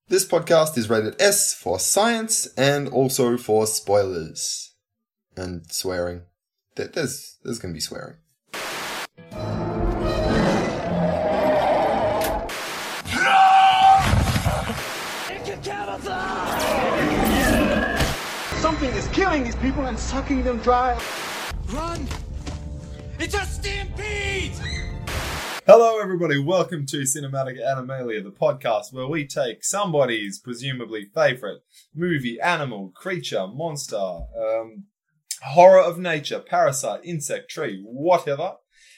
This podcast is rated S for science and also for spoilers and swearing. There's going to be swearing. Something is killing these people and sucking them dry. Run! It's a stampede! Hello everybody, welcome to Cinematic Animalia, the podcast where we take somebody's presumably favourite movie, animal, creature, monster, horror of nature, parasite, insect, tree, whatever,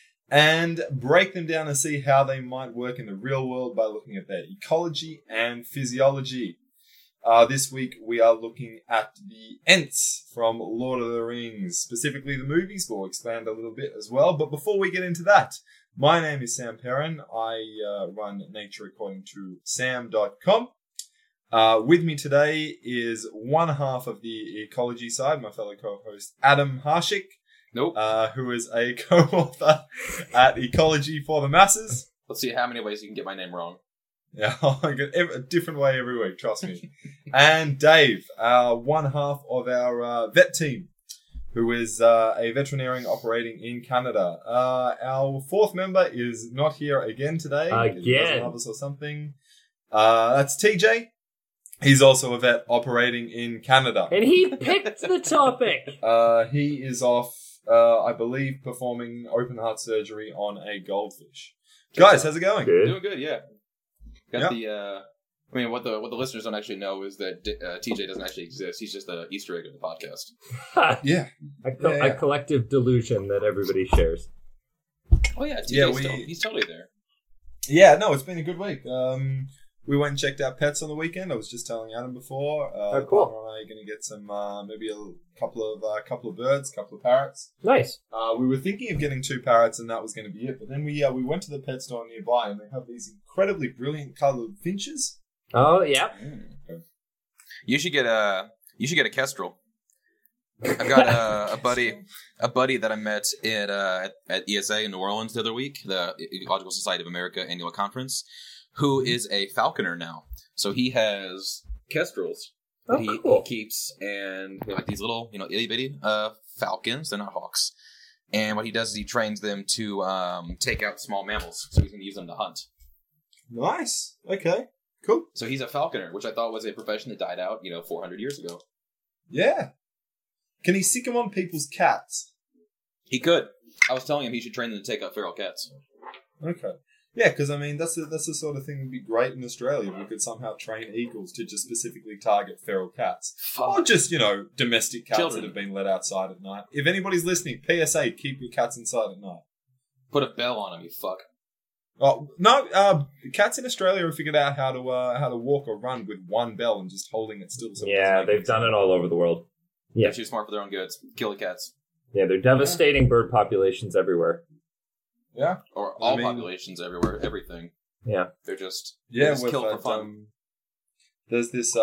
and break them down and see how they might work in the real world by looking at their ecology and physiology. This week we are looking at the Ents from Lord of the Rings, specifically the movies. We'll expand a little bit as well, but before we get into that, my name is Sam Perrin. I run Nature According to Sam.com. With me today is one half of the ecology side, my fellow co-host Adam Harshik, who is a co-author at Ecology for the Masses. Let's see how many ways you can get my name wrong. Yeah, I get a different way every week, trust me. And Dave, one half of our vet team, who is a veterinarian operating in Canada. Our fourth member is not here again today. Again. Or something. That's TJ. He's also a vet operating in Canada. And he picked the topic. He is off, I believe, performing open heart surgery on a goldfish. Guys, how's it going? Good. Doing good, yeah. Got the. I mean, what the listeners don't actually know is that TJ doesn't actually exist. He's just the Easter egg of the podcast. Yeah. A collective delusion that everybody shares. Oh yeah, TJ he's totally there. Yeah, no, it's been a good week. We went and checked out pets on the weekend. I was just telling Adam before. Cool. Partner and I are going to get some, maybe a couple of birds, a couple of parrots. Nice. We were thinking of getting 2 parrots, and that was going to be it. But then we went to the pet store nearby, and they have these incredibly brilliant coloured finches. Oh yeah. Okay. You should get a kestrel. I've got a buddy that I met at ESA in New Orleans the other week, the Ecological Society of America annual conference, who is a falconer now. So he has kestrels that he keeps, and they're like these little, itty bitty falcons. They're not hawks. And what he does is he trains them to take out small mammals, so he can use them to hunt. Nice. Okay. Cool. So he's a falconer, which I thought was a profession that died out, 400 years ago. Yeah. Can he sick them on people's cats? He could. I was telling him he should train them to take out feral cats. Okay. Yeah, because, I mean, that's the sort of thing that would be great in Australia if we could somehow train eagles to just specifically target feral cats. Or just, domestic cats Children that have been let outside at night. If anybody's listening, PSA, keep your cats inside at night. Put a bell on them, you fuck. Oh, no, cats in Australia have figured out how to walk or run with one bell and just holding it still. So Yeah, they've done it all over the world. Yeah. They're too smart for their own goods. Kill the cats. Yeah, they're devastating bird populations everywhere. Yeah. Or all populations everywhere, everything. Yeah. They're just kill for fun. There's this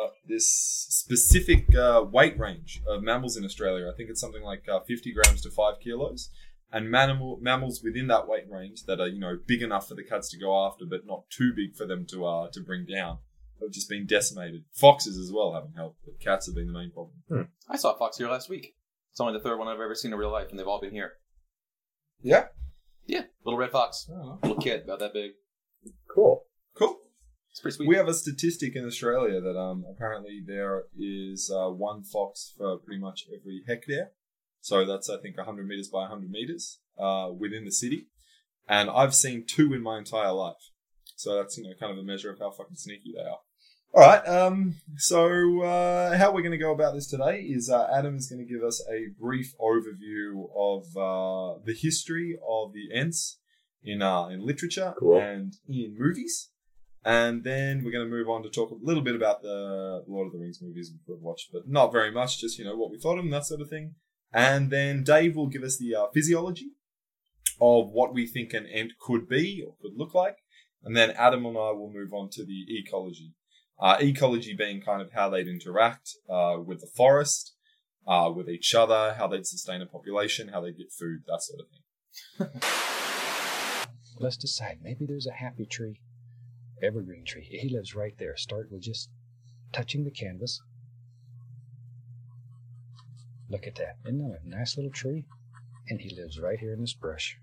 specific weight range of mammals in Australia. I think it's something like 50 grams to 5 kilos. And mammals within that weight range that are, big enough for the cats to go after, but not too big for them to bring down, have just been decimated. Foxes as well haven't helped, but cats have been the main problem. I saw a fox here last week. It's only the third one I've ever seen in real life, and they've all been here. Yeah? Yeah, little red fox. Oh. Little kid, about that big. Cool. It's pretty sweet. We have a statistic in Australia that apparently there is 1 fox for pretty much every hectare. So that's, I think, 100 meters by 100 meters within the city. And I've seen 2 in my entire life. So that's, kind of a measure of how fucking sneaky they are. All right. So how we're going to go about this today is Adam is going to give us a brief overview of the history of the Ents in literature and in movies. And then we're going to move on to talk a little bit about the Lord of the Rings movies we've watched, but not very much, just, what we thought of them, that sort of thing. And then Dave will give us the physiology of what we think an Ent could be or could look like. And then Adam and I will move on to the ecology. Ecology being kind of how they'd interact with the forest, with each other, how they'd sustain a population, how they'd get food, that sort of thing. Let's decide. Maybe there's a happy tree. evergreen tree. He lives right there. Start with just touching the canvas. Look at that. Isn't that a nice little tree? And he lives right here in this brush.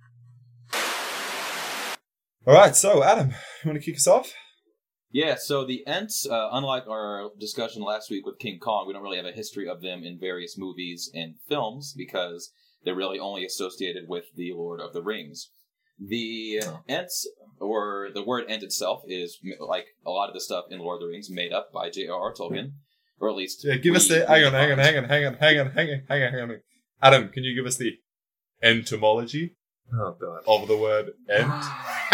All right, so Adam, you want to kick us off? Yeah, so the Ents, unlike our discussion last week with King Kong, we don't really have a history of them in various movies and films because they're really only associated with the Lord of the Rings. The Ents, or the word Ent itself, is like a lot of the stuff in Lord of the Rings made up by J.R.R. Tolkien, or at least... Yeah, give us the... Hang on. Adam, can you give us the entomology of the word Ent?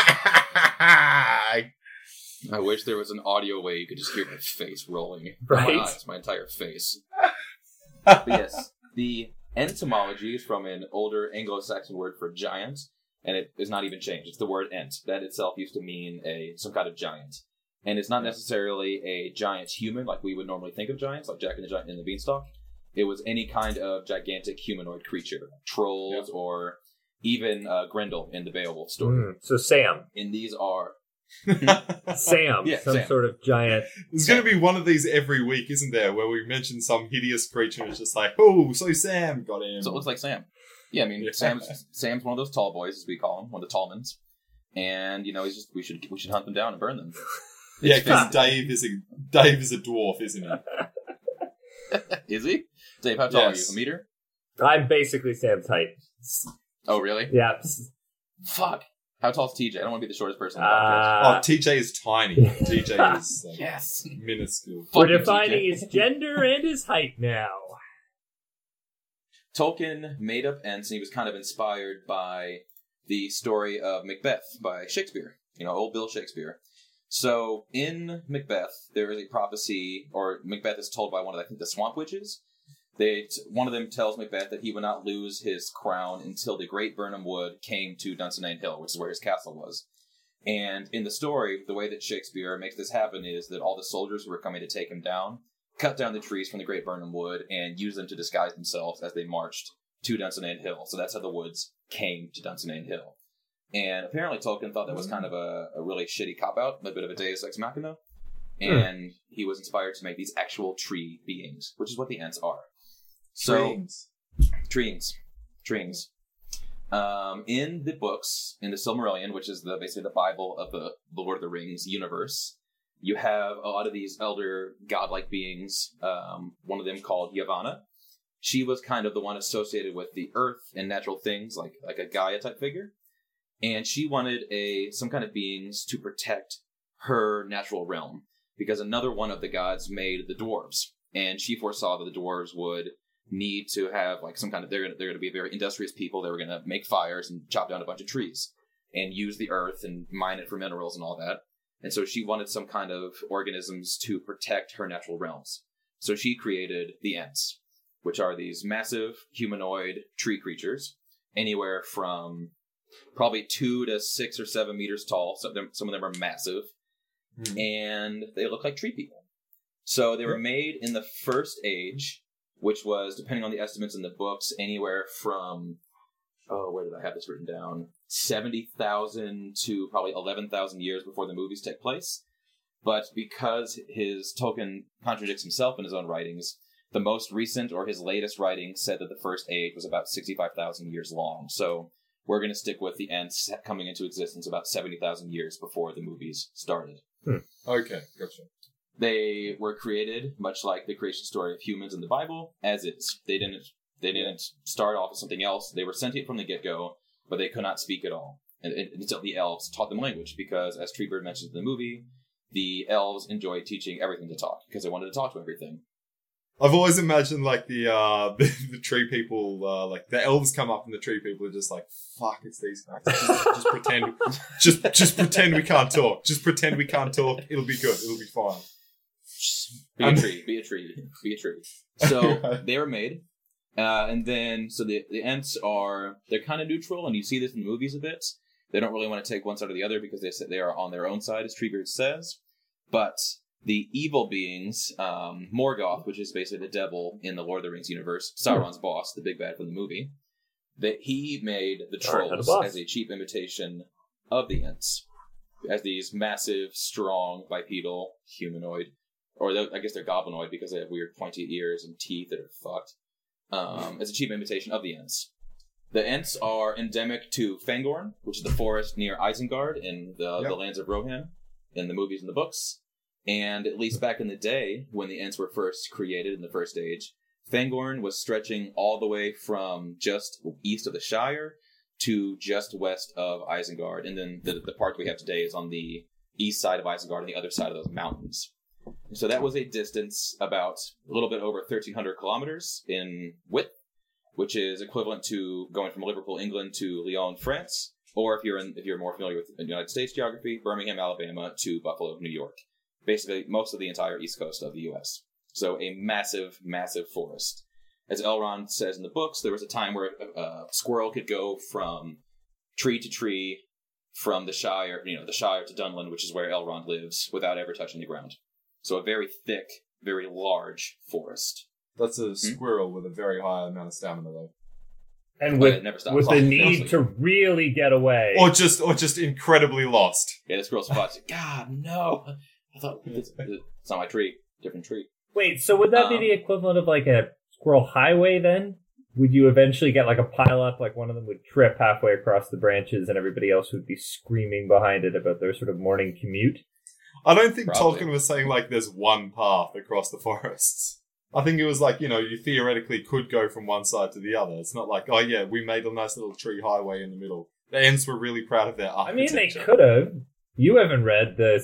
I wish there was an audio way you could just hear my face rolling. Right? My eyes, my entire face. But yes, the entomology is from an older Anglo-Saxon word for giant, and it is not even changed. It's the word ent. That itself used to mean some kind of giant. And it's not necessarily a giant human like we would normally think of giants, like Jack and the Giant and the Beanstalk. It was any kind of gigantic humanoid creature, trolls, or even Grendel in the Beowulf story. So Sam. And these are... Sam. Yeah, some Sam. sort of giant... There's going to be one of these every week, isn't there? Where we mention some hideous creature and it's just like, oh, so Sam got him. So it looks like Sam. Yeah, I mean, Sam's one of those tall boys, as we call him, one of the tallmans. And, you know, he's just we should hunt them down and burn them. Yeah, because Dave is a dwarf, isn't he? Is he? Dave, how tall are you? A meter? I'm basically Sam's height. Oh, really? Yeah. Fuck. How tall is TJ? I don't want to be the shortest person in the podcast. TJ is tiny. TJ is yes, minuscule. We're defining his gender and his height now. Tolkien made up Ents, and he was kind of inspired by the story of Macbeth by Shakespeare. You know, old Bill Shakespeare. So in Macbeth, there is a prophecy, or Macbeth is told by one of, I think, the Swamp Witches. One of them tells Macbeth that he would not lose his crown until the Great Birnam Wood came to Dunsinane Hill, which is where his castle was. And in the story, the way that Shakespeare makes this happen is that all the soldiers who were coming to take him down cut down the trees from the Great Birnam Wood and used them to disguise themselves as they marched to Dunsinane Hill. So that's how the woods came to Dunsinane Hill. And apparently Tolkien thought that was kind of a really shitty cop-out, a bit of a deus ex machina. And he was inspired to make these actual tree beings, which is what the Ents are. So, trees. In the books, in the Silmarillion, which is basically the Bible of the Lord of the Rings universe, you have a lot of these elder godlike beings, one of them called Yavanna. She was kind of the one associated with the earth and natural things, like a Gaia-type figure. And she wanted some kind of beings to protect her natural realm, because another one of the gods made the dwarves. And she foresaw that the dwarves would need to have like some kind of, they're going to be very industrious people. They were going to make fires and chop down a bunch of trees and use the earth and mine it for minerals and all that. And so she wanted some kind of organisms to protect her natural realms. So she created the Ents, which are these massive humanoid tree creatures, anywhere from probably 2 to 6 or 7 meters tall. Some of them are massive, and they look like tree people. So they were made in the First Age, which was, depending on the estimates in the books, anywhere from, where did I have this written down? 70,000 to probably 11,000 years before the movies take place. But because Tolkien contradicts himself in his own writings, the most recent or his latest writing said that the First Age was about 65,000 years long. So we're going to stick with the Ents coming into existence about 70,000 years before the movies started. Okay, gotcha. They were created, much like the creation story of humans in the Bible, as is. They didn't start off as something else. They were sentient from the get-go, but they could not speak at all. Until the elves taught them language, because, as Treebird mentions in the movie, the elves enjoyed teaching everything to talk, because they wanted to talk to everything. I've always imagined, like, the tree people, like, the elves come up and the tree people are just like, fuck, it's these guys. Just pretend, just pretend we can't talk. Just pretend we can't talk. It'll be good. It'll be fine. Be a tree. So they were made. And then, so the Ents they're kind of neutral, and you see this in the movies a bit. They don't really want to take one side or the other because they are on their own side, as Treebeard says. But the evil beings, Morgoth, which is basically the devil in the Lord of the Rings universe, Sauron's boss, the big bad from the movie, that he made the trolls as a cheap imitation of the Ents. as these massive, strong, bipedal, humanoid, or I guess they're goblinoid because they have weird pointy ears and teeth that are fucked. As a cheap imitation of the Ents. The Ents are endemic to Fangorn, which is the forest near Isengard in the lands of Rohan, in the movies and the books. And at least back in the day, when the Ents were first created in the First Age, Fangorn was stretching all the way from just east of the Shire to just west of Isengard. And then the part we have today is on the east side of Isengard, on the other side of those mountains. So that was a distance about a little bit over 1,300 kilometers in width, which is equivalent to going from Liverpool, England to Lyon, France, or if you're more familiar with the United States geography, Birmingham, Alabama to Buffalo, New York. Basically, most of the entire east coast of the U.S. So a massive, massive forest. As Elrond says in the books, there was a time where a squirrel could go from tree to tree from the Shire, the Shire to Dunland, which is where Elrond lives, without ever touching the ground. So a very thick, very large forest. That's a squirrel with a very high amount of stamina, though. And with the need to really get away. Or just incredibly lost. Yeah, the squirrel spots. God, no. I thought, it's not my tree. Different tree. Wait, so would that be the equivalent of like a squirrel highway then? Would you eventually get like a pile up, like one of them would trip halfway across the branches and everybody else would be screaming behind it about their sort of morning commute? I don't think Probably. Tolkien was saying, like, there's one path across the forests. I think it was like, you theoretically could go from one side to the other. It's not like, oh yeah, we made a nice little tree highway in the middle. The Ents were really proud of their architecture. I mean, they could have. You haven't read the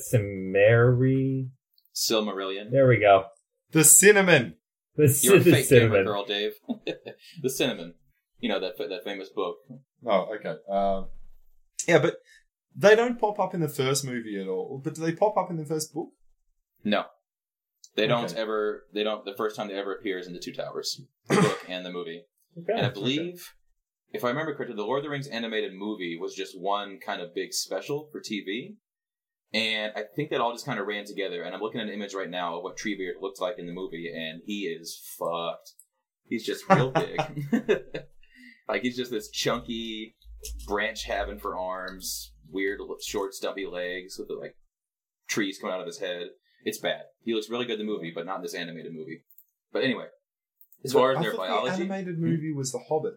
Silmarillion. There we go. The cinnamon! You're a fake cinnamon. gamer girl, Dave. The cinnamon. That famous book. Oh, okay. Yeah, but they don't pop up in the first movie at all. But do they pop up in the first book? No. They don't Okay. ever, the first time they ever appear is in the Two Towers. The book and the movie. Okay. And I believe, if I remember correctly, the Lord of the Rings animated movie was just one kind of big special for TV. And I think that all just kind of ran together. And I'm looking at an image right now of what Treebeard looked like in the movie, and he is fucked. He's just real big. Like, he's just this chunky, branch-having for arms, weird, short, stumpy legs with, like, trees coming out of his head. It's bad. He looks really good in the movie, but not in this animated movie. But anyway, as far as their biology... the animated movie was The Hobbit.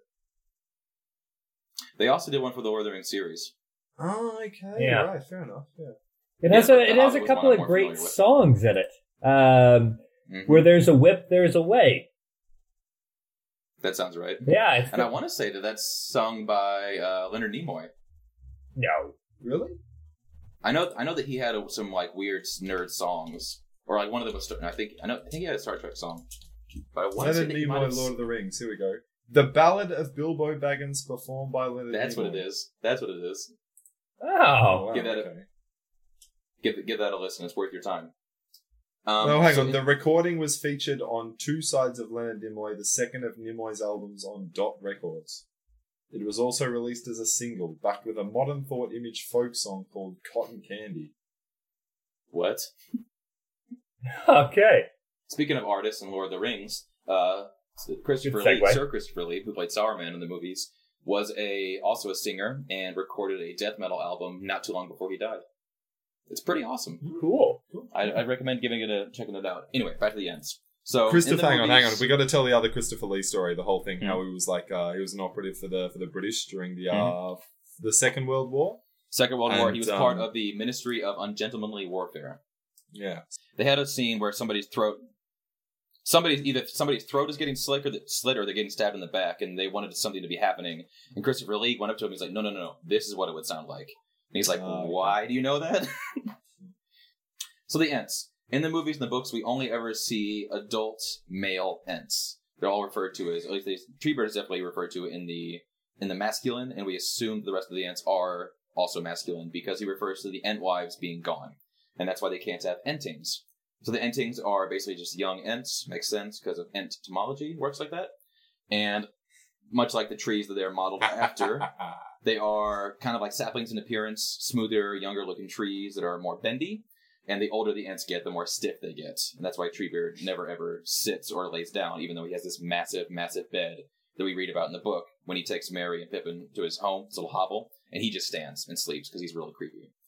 They also did one for the Lord of the Rings series. Oh, okay. Yeah. Right, fair enough. Yeah. It has Yeah, a The Hobbit couple was one of I'm more great familiar with. songs in it. Where there's a whip, there's a way. That sounds right. Yeah. And I want to say that that's sung by Leonard Nimoy. No. Really? I know that he had some like weird nerd songs, or like one of them was. I think he had a Star Trek song. But I want to say Leonard that he might Nimoy, have. Lord of the Rings. Here we go. The Ballad of Bilbo Baggins, performed by Leonard That's Nimoy. what it is. That's what it is. Oh. Wow, Give that a- okay. Give that a listen. It's worth your time. No, hang so on. The recording was featured on two sides of Leonard Nimoy, the second of Nimoy's albums on Dot Records. It was also released as a single, backed with a modern thought image folk song called Cotton Candy. What? Okay. Speaking of artists in Lord of the Rings, Christopher Good Lee, segue. Sir Christopher Lee, who played Sauron in the movies, was also a singer and recorded a death metal album not too long before he died. It's pretty awesome. Cool. I'd recommend checking it out. Anyway, back to the ends. So, Christopher, hang on. movies- We got to tell the other Christopher Lee story. The whole thing, how he was like, he was an operative for the British during the Second World War. Second World War. And, He was part of the Ministry of Ungentlemanly Warfare. Yeah. They had a scene where somebody's throat is getting slit or they're getting stabbed in the back, and they wanted something to be happening. And Christopher Lee went up to him. He's like, no. This is what it would sound like. And he's like, why do you know that? So the Ents. In the movies and the books, we only ever see adult male Ents. They're all referred to as, at least Treebeard is definitely referred to in the masculine, and we assume the rest of the Ents are also masculine because he refers to the Entwives being gone. And that's why they can't have Entings. So the Entings are basically just young Ents. Makes sense because of entomology works like that. And much like the trees that they're modeled after, they are kind of like saplings in appearance, smoother, younger looking trees that are more bendy. And the older the Ents get, the more stiff they get. And that's why Treebeard never ever sits or lays down, even though he has this massive, massive bed that we read about in the book when he takes Merry and Pippin to his home, his little hovel, and he just stands and sleeps because he's really creepy.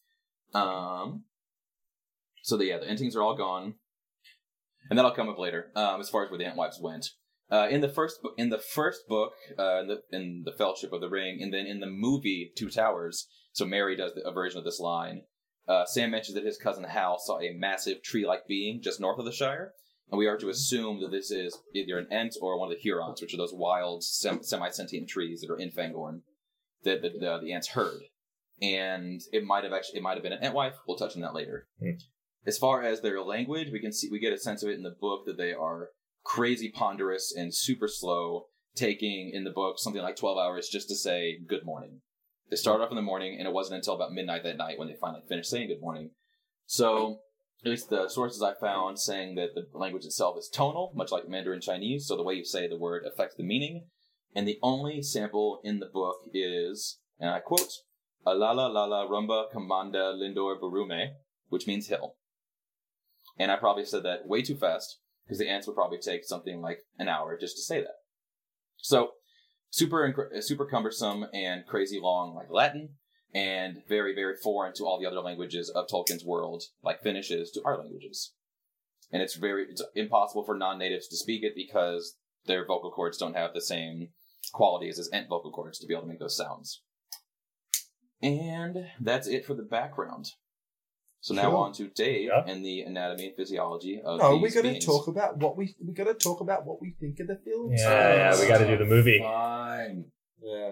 So the Entings are all gone, and that'll come up later. As far as where the Entwives went, in the first book, in the Fellowship of the Ring, and then in the movie Two Towers. So Mary does a version of this line. Sam mentions that his cousin Hal saw a massive tree-like being just north of the Shire, and we are to assume that this is either an Ent or one of the Hurons, which are those wild semi-sentient trees that are in Fangorn that the Ents heard. And it might have been an Entwife. We'll touch on that later. As far as their language, we get a sense of it in the book that they are crazy ponderous and super slow, taking in the book something like 12 hours just to say good morning. They started off in the morning, and it wasn't until about midnight that night when they finally finished saying good morning. So, at least the sources I found saying that the language itself is tonal, much like Mandarin Chinese, so the way you say the word affects the meaning. And the only sample in the book is, and I quote, Alala Lala Rumba Kamanda Lindor Barume, which means hill. And I probably said that way too fast, because the Ents would probably take something like an hour just to say that. So, super cumbersome and crazy long like Latin, and very, very foreign to all the other languages of Tolkien's world, like Finnish is to our languages. And it's impossible for non-natives to speak it because their vocal cords don't have the same qualities as Ent vocal cords to be able to make those sounds. And that's it for the background. So now on to Dave and the anatomy and physiology of these we're going beings. to talk about what we got to talk about what we think of the film. Yeah, we got to do the movie. Fine. Yeah.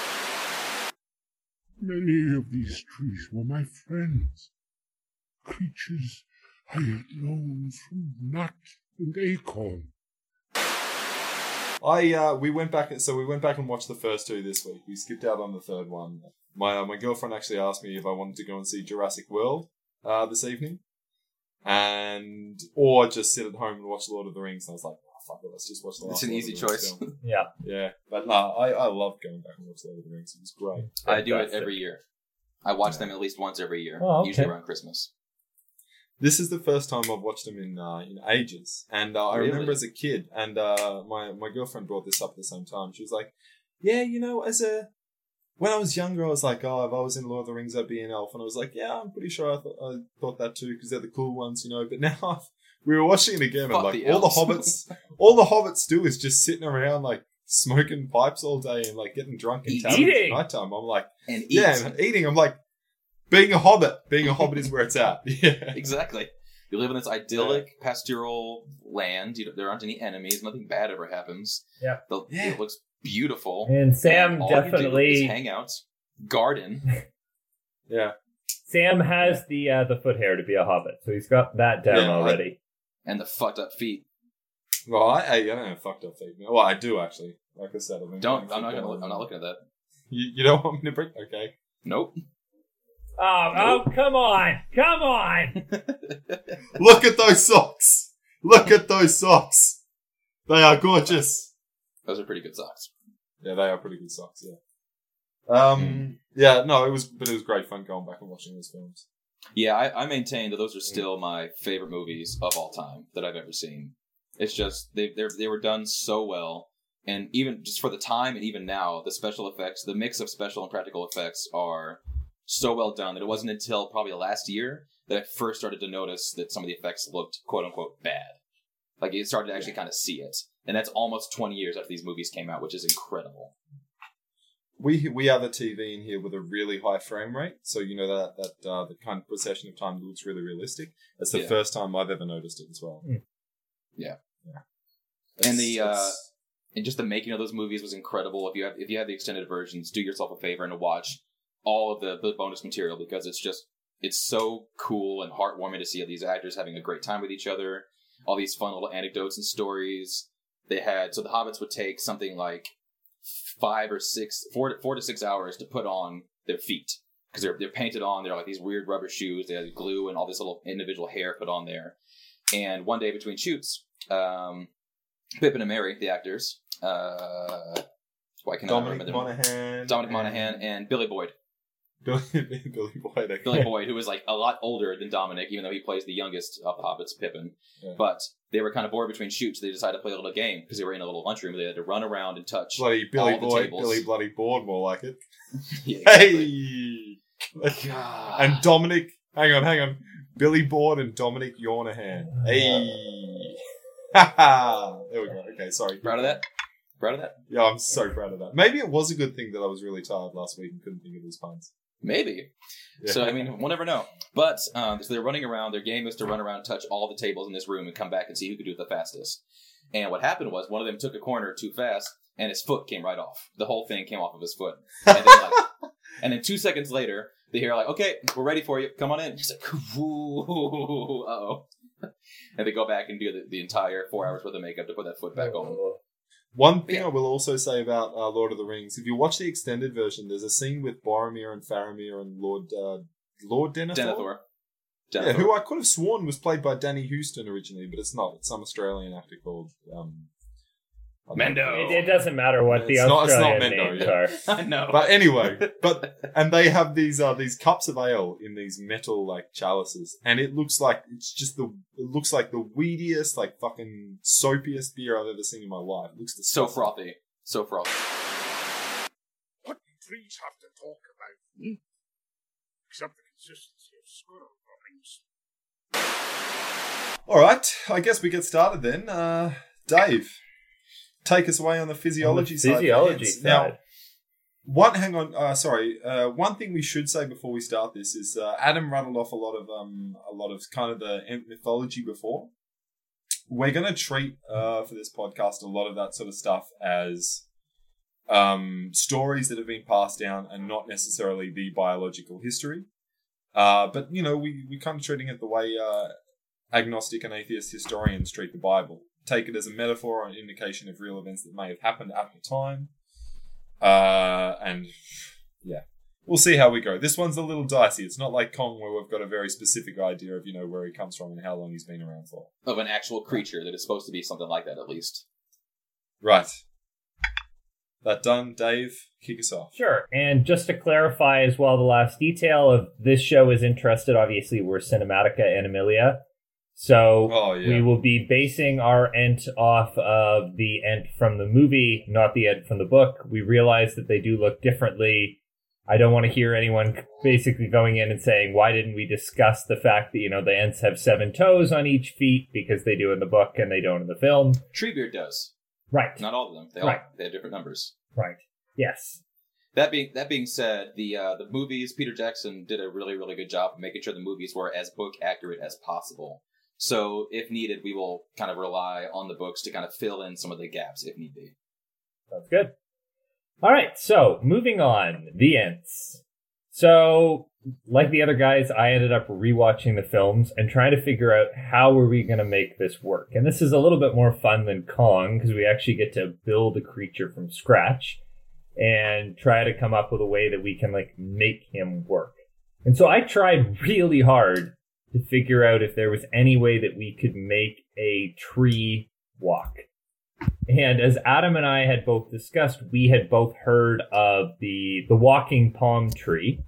Many of these trees were my friends, creatures I had known from nut and acorn. We went back and watched the first two this week. We skipped out on the third one. My girlfriend actually asked me if I wanted to go and see Jurassic World this evening, or just sit at home and watch Lord of the Rings. And I was like, oh, fuck it, let's just watch the last. It's an Lord easy of the Rings choice. film. Yeah. But no, I love going back and watch Lord of the Rings. It was great. I do it every year. I watch them at least once every year, usually around Christmas. This is the first time I've watched them in ages, and I remember as a kid, and my girlfriend brought this up at the same time. She was like, "Yeah, when I was younger, I was like, oh, if I was in Lord of the Rings, I'd be an elf." And I was like, "Yeah, I'm pretty sure I thought that too because they're the cool ones, But now we were watching it again, and like all the hobbits do is just sitting around like smoking pipes all day and like getting drunk and taverns at nighttime. I'm like, and eating. I'm like. Being a hobbit is where it's at. Yeah, exactly. You live in this idyllic pastoral land. There aren't any enemies. Nothing bad ever happens. Yeah, it looks beautiful. And Sam all definitely you do is hang out, garden. Yeah, Sam has the foot hair to be a hobbit, so he's got that down already. And the fucked up feet. Well, I don't have fucked up feet. Well, I do actually. Like I said, I'm not looking at that. You don't want me to bring? Okay. Nope. Oh, come on. Look at those socks. They are gorgeous. Those are pretty good socks. Yeah, they are pretty good socks, yeah. Yeah, no, it was great fun going back and watching those films. Yeah, I maintain that those are still my favorite movies of all time that I've ever seen. It's just, they were done so well. And even just for the time and even now, the special effects, the mix of special and practical effects are so well done that it wasn't until probably last year that I first started to notice that some of the effects looked quote unquote bad. Like it started to actually kind of see it. And that's almost 20 years after these movies came out, which is incredible. We have a TV in here with a really high frame rate, so that the kind of procession of time looks really realistic. That's the first time I've ever noticed it as well. Yeah. And and just the making of those movies was incredible. If you have the extended versions, do yourself a favor and watch all of the bonus material because it's so cool and heartwarming to see these actors having a great time with each other. All these fun little anecdotes and stories they had. So the hobbits would take something like 4 to 6 hours to put on their feet because they're painted on. They're like these weird rubber shoes. They have glue and all this little individual hair put on there. And one day between shoots, Pippin and Merry, the actors, why can Dominic Monaghan and Billy Boyd. Billy Boyd, who was like a lot older than Dominic, even though he plays the youngest of the hobbits, Pippin. Yeah. But they were kind of bored between shoots. They decided to play a little game because they were in a little lunchroom. They had to run around and touch bloody Billy all the Boyd, tables. Billy bloody Boyd, more like it. Yeah, exactly. Hey, God. And Dominic Hang on. Billy Board and Dominic Yornahan. Hey. There we go. Okay, sorry. Proud of that? Yeah, I'm so proud of that. Maybe it was a good thing that I was really tired last week and couldn't think of these puns. Maybe. Yeah. So, I mean, we'll never know. But, so they're running around. Their game is to run around, touch all the tables in this room, and come back and see who could do it the fastest. And what happened was, one of them took a corner too fast, and his foot came right off. The whole thing came off of his foot. And then 2 seconds later, they hear okay, we're ready for you. Come on in. He's like, uh-oh. And they go back and do the entire 4 hours worth of makeup to put that foot back on. One thing I will also say about Lord of the Rings, if you watch the extended version, there's a scene with Boromir and Faramir and Lord Denethor. Yeah, who I could have sworn was played by Danny Houston originally, but it's not. It's some Australian actor called Mendo. It doesn't matter what the Australian names are. I know. But anyway, and they have these cups of ale in these metal chalices, and it looks like the weediest, fucking soapiest beer I've ever seen in my life. It looks so frothy. So frothy. What do trees have to talk about? Except the consistency of squirrel droppings. All right, I guess we get started then. Dave, take us away on the physiology side. Now, one thing we should say before we start this is Adam rattled off a lot of kind of the Ent mythology before. We're going to treat for this podcast a lot of that sort of stuff as stories that have been passed down and not necessarily the biological history. But we kind of treating it the way agnostic and atheist historians treat the Bible. Take it as a metaphor or an indication of real events that may have happened at the time. And yeah, we'll see how we go. This one's a little dicey. It's not like Kong where we've got a very specific idea of, where he comes from and how long he's been around for. Of an actual creature that is supposed to be something like that, at least. Right. That done, Dave, kick us off. Sure. And just to clarify as well, the last detail of this show is interested, obviously, we're Cinematica Animalia. So we will be basing our Ent off of the Ent from the movie, not the Ent from the book. We realize that they do look differently. I don't want to hear anyone basically going in and saying, why didn't we discuss the fact that, the Ents have 7 toes on each feet because they do in the book and they don't in the film. Treebeard does. Right. Not all of them. They have different numbers. Right. Yes. That being said, the movies, Peter Jackson did a really, really good job of making sure the movies were as book accurate as possible. So if needed, we will kind of rely on the books to kind of fill in some of the gaps if need be. Sounds good. All right. So moving on, the Ents. So like the other guys, I ended up rewatching the films and trying to figure out how were we going to make this work. And this is a little bit more fun than Kong because we actually get to build a creature from scratch and try to come up with a way that we can make him work. And so I tried really hard to figure out if there was any way that we could make a tree walk. And as Adam and I had both discussed, we had both heard of the walking palm tree.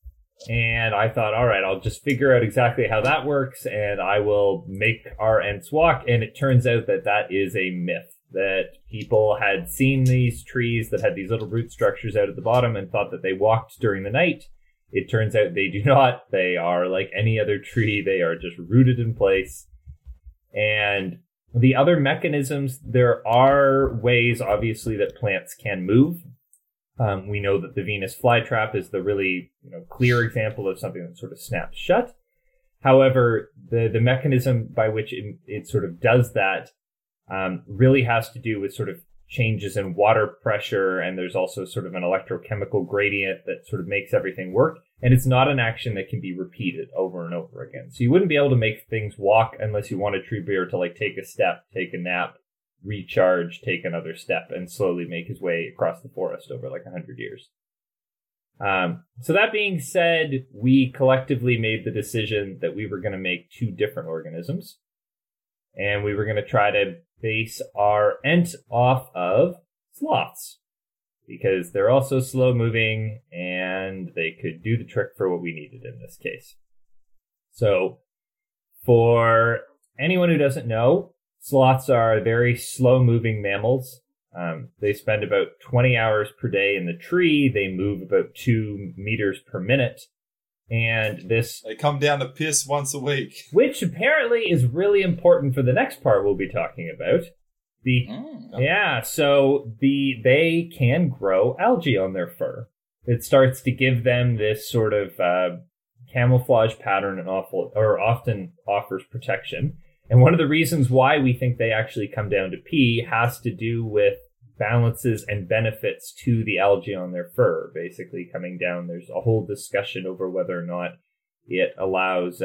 And I thought, all right, I'll just figure out exactly how that works and I will make our Ents walk. And it turns out that is a myth, that people had seen these trees that had these little root structures out at the bottom and thought that they walked during the night. It turns out they do not. They are like any other tree. They are just rooted in place. And the other mechanisms, there are ways, obviously, that plants can move. We know that the Venus flytrap is the really clear example of something that sort of snaps shut. However, the mechanism by which it sort of does that really has to do with sort of changes in water pressure, and there's also sort of an electrochemical gradient that sort of makes everything work. And it's not an action that can be repeated over and over again. So you wouldn't be able to make things walk unless you want a Treebeard to take a step, take a nap, recharge, take another step, and slowly make his way across the forest over 100 years. So that being said, we collectively made the decision that we were going to make 2 different organisms. And we were going to try to base our Ent off of sloths, because they're also slow moving and they could do the trick for what we needed in this case. So for anyone who doesn't know, sloths are very slow moving mammals. They spend about 20 hours per day in the tree. They move about 2 meters per minute. And this, They come down to piss once a week. which apparently is really important for the next part we'll be talking about. So they can grow algae on their fur. It starts to give them this sort of camouflage pattern and often offers protection. And one of the reasons why we think they actually come down to pee has to do with balances and benefits to the algae on their fur, basically coming down. There's a whole discussion over whether or not it allows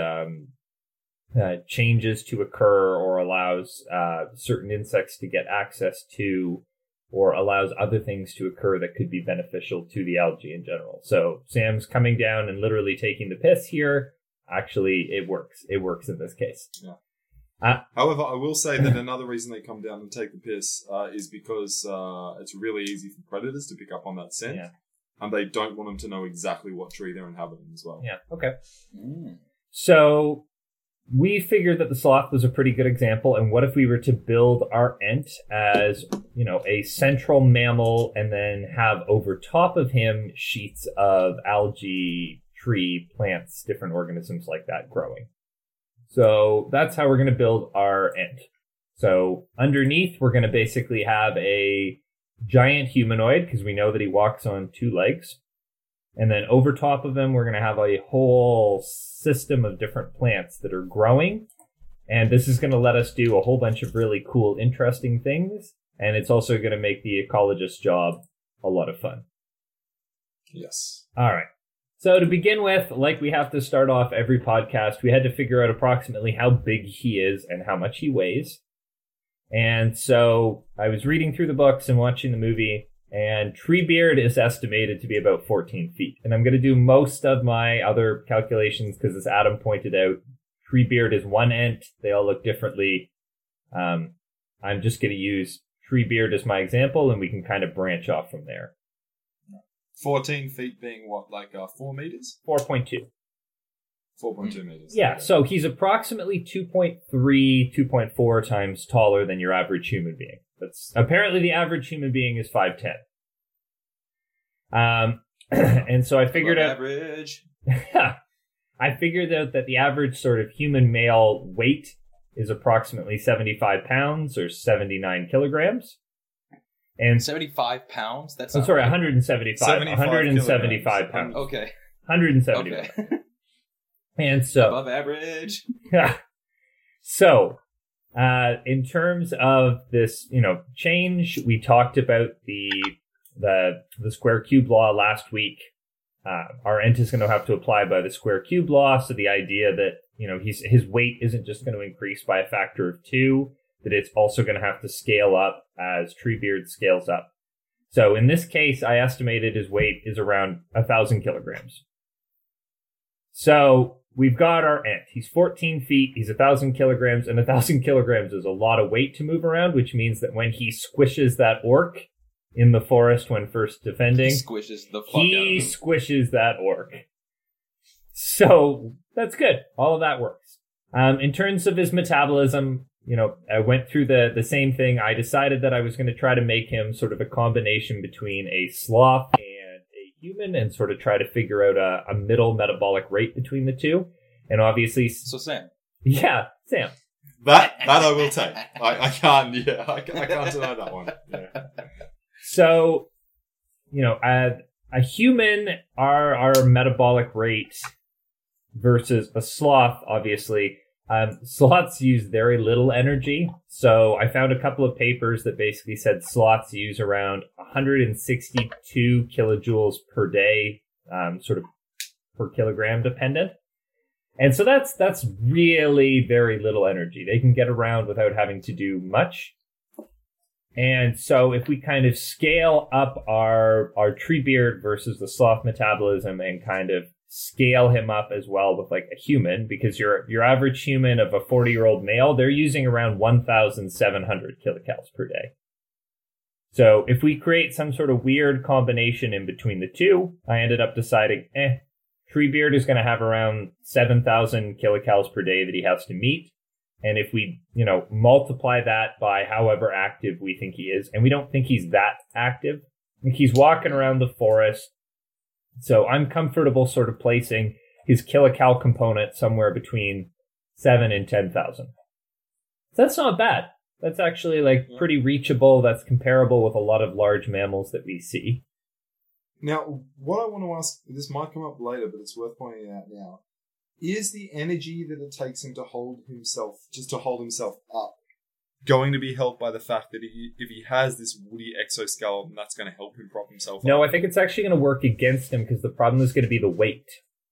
changes to occur or allows certain insects to get access to or allows other things to occur that could be beneficial to the algae in general. So Sam's coming down and literally taking the piss here. Actually, it works. It works in this case. Yeah. However, I will say that another reason they come down and take the piss is because it's really easy for predators to pick up on that scent. Yeah. And they don't want them to know exactly what tree they're inhabiting as well. Yeah, okay. So we figured that the sloth was a pretty good example. And what if we were to build our Ent as, a central mammal and then have over top of him sheets of algae, tree, plants, different organisms like that growing? So that's how we're going to build our Ent. So underneath, we're going to basically have a giant humanoid because we know that he walks on 2 legs. And then over top of him, we're going to have a whole system of different plants that are growing. And this is going to let us do a whole bunch of really cool, interesting things. And it's also going to make the ecologist's job a lot of fun. Yes. All right. So to begin with, like we have to start off every podcast, we had to figure out approximately how big he is and how much he weighs. And so I was reading through the books and watching the movie, and Treebeard is estimated to be about 14 feet. And I'm going to do most of my other calculations because, as Adam pointed out, Treebeard is one Ent. They all look differently. I'm just going to use Treebeard as my example, and we can kind of branch off from there. 14 feet being what, like 4 meters? 4.2. 4.2 meters. Yeah, Okay. so he's approximately 2.3, 2.4 times taller than your average human being. That's apparently the average human being is 5'10". And so I figured out average. I figured out that the average sort of human male weight is approximately 75 pounds or 79 kilograms. And 75 pounds? That's I'm not sorry, right. 175 kilograms. pounds. Okay. 175. Okay. And so Above average. So, in terms of this, change, we talked about the square cube law last week. Our Ent is going to have to apply by the square cube law. So the idea that, his weight isn't just going to increase by a factor of 2, that it's also going to have to scale up as Treebeard scales up. So in this case, I estimated his weight is around 1,000 kilograms. So we've got our Ent. He's 14 feet. He's 1,000 kilograms, and 1,000 kilograms is a lot of weight to move around, which means that when he squishes that orc in the forest when first defending, Squishes the fuck out of he him. squishes that orc. So that's good. All of that works. In terms of his metabolism, I went through the same thing. I decided that I was going to try to make him sort of a combination between a sloth and a human and sort of try to figure out a middle metabolic rate between the two. And obviously... So Sam. Yeah, Sam. That I will take. I can't deny that one. Yeah. So, a human, our metabolic rate versus a sloth, obviously, sloths use very little energy. So I found a couple of papers that basically said sloths use around 162 kilojoules per day, sort of per kilogram dependent. And so that's really very little energy. They can get around without having to do much. And so if we kind of scale up our Treebeard versus the sloth metabolism and kind of scale him up as well with like a human, because your average human of a 40-year-old male, they're using around 1,700 kilocalories per day. So if we create some sort of weird combination in between the two, I ended up deciding, Treebeard is going to have around 7,000 kilocalories per day that he has to meet. And if we, multiply that by however active we think he is, and we don't think he's that active, I think he's walking around the forest. So I'm comfortable sort of placing his kilocal component somewhere between 7 and 10,000. That's not bad. That's actually like pretty reachable. That's comparable with a lot of large mammals that we see. Now, what I want to ask, this might come up later, but it's worth pointing out now, is the energy that it takes him to hold himself up, going to be helped by the fact that if he has this woody exoskeleton, that's going to help him prop himself up? No, I think it's actually going to work against him because the problem is going to be the weight.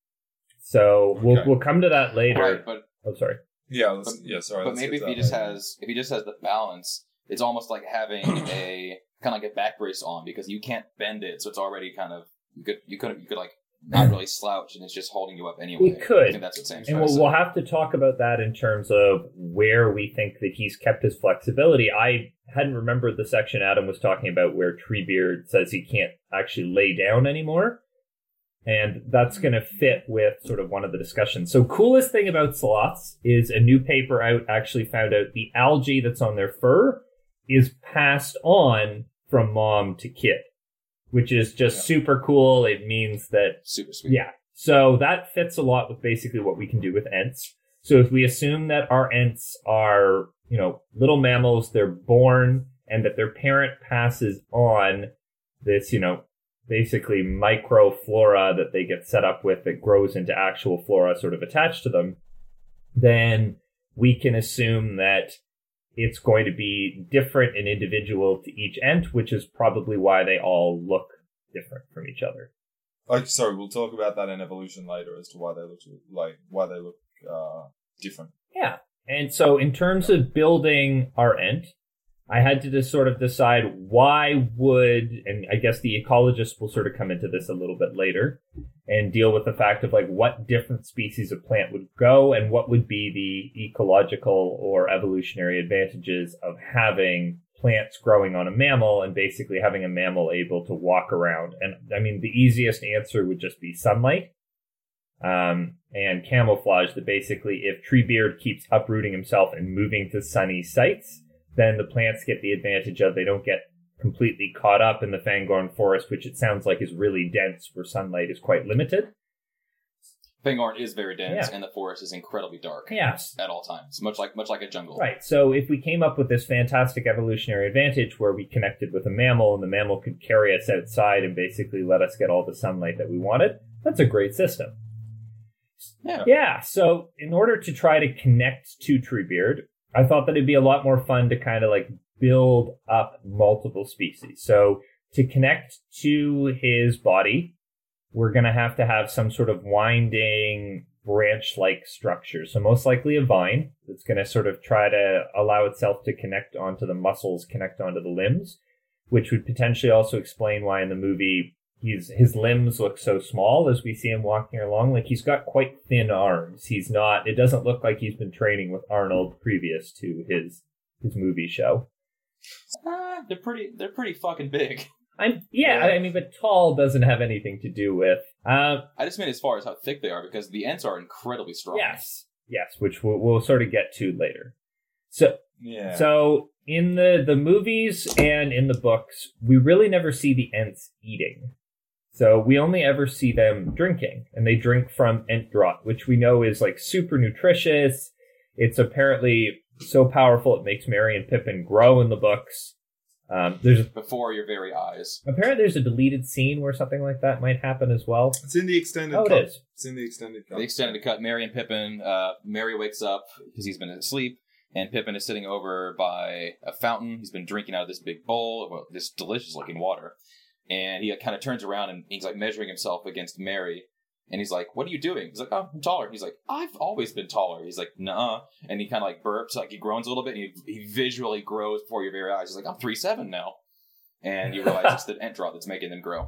So we'll come to that later. Right, but sorry. Yeah, sorry. But maybe if he just has the balance, it's almost like having a kind of like a back brace on, because you can't bend it, so it's already kind of you could like not really slouch, and it's just holding you up anyway. We could. I think that's what Sam's and trying to say. we'll have to talk about that in terms of where we think that he's kept his flexibility. I hadn't remembered the section Adam was talking about where Treebeard says he can't actually lay down anymore. And that's going to fit with sort of one of the discussions. So coolest thing about sloths is a new paper out actually found out the algae that's on their fur is passed on from mom to kid, which is just super cool. It means that... Super sweet. Yeah. So that fits a lot with basically what we can do with Ents. So if we assume that our Ents are, little mammals, they're born, and that their parent passes on this, basically microflora that they get set up with that grows into actual flora sort of attached to them, then we can assume that it's going to be different and individual to each Ent, which is probably why they all look different from each other. Okay, sorry, we'll talk about that in evolution later as to why they look different. Yeah. And so in terms of building our Ent, I had to just sort of decide why would, and I guess the ecologist will sort of come into this a little bit later and deal with the fact of like what different species of plant would go and what would be the ecological or evolutionary advantages of having plants growing on a mammal and basically having a mammal able to walk around. And I mean, the easiest answer would just be sunlight. And camouflage, that basically if Treebeard keeps uprooting himself and moving to sunny sites, then the plants get the advantage of they don't get completely caught up in the Fangorn forest, which it sounds like is really dense where sunlight is quite limited. Fangorn is very dense, and the forest is incredibly dark. Yes. At all times, much like a jungle. Right. So if we came up with this fantastic evolutionary advantage where we connected with a mammal and the mammal could carry us outside and basically let us get all the sunlight that we wanted, that's a great system. Yeah. So in order to try to connect to Treebeard, I thought that it'd be a lot more fun to kind of like build up multiple species. So to connect to his body, we're going to have some sort of winding branch-like structure. So most likely a vine that's going to sort of try to allow itself to connect onto the muscles, connect onto the limbs, which would potentially also explain why in the movie his limbs look so small as we see him walking along. Like he's got quite thin arms. It doesn't look like he's been training with Arnold previous to his movie show. They're pretty fucking big. I mean, but tall doesn't have anything to do with. I just mean as far as how thick they are, because the Ents are incredibly strong. Yes, which we'll sort of get to later. So in the movies and in the books, we really never see the Ents eating. So we only ever see them drinking, and they drink from Ent draught, which we know is like super nutritious. It's apparently so powerful it makes Merry and Pippin grow in the books. There's before your very eyes. Apparently there's a deleted scene where something like that might happen as well. It's in the extended cut. It is. It's in the extended cut. The extended cut, Merry and Pippin, Merry wakes up because he's been asleep, and Pippin is sitting over by a fountain. He's been drinking out of this big bowl of this delicious-looking water. And he kind of turns around and he's like measuring himself against Merry. And he's like, "What are you doing?" He's like, "Oh, I'm taller." He's like, "I've always been taller." He's like, "Nuh-uh." And he kind of like burps, like he groans a little bit, and he visually grows before your very eyes. He's like, "I'm 3'7" now. And you realize it's the Ent draught that's making them grow.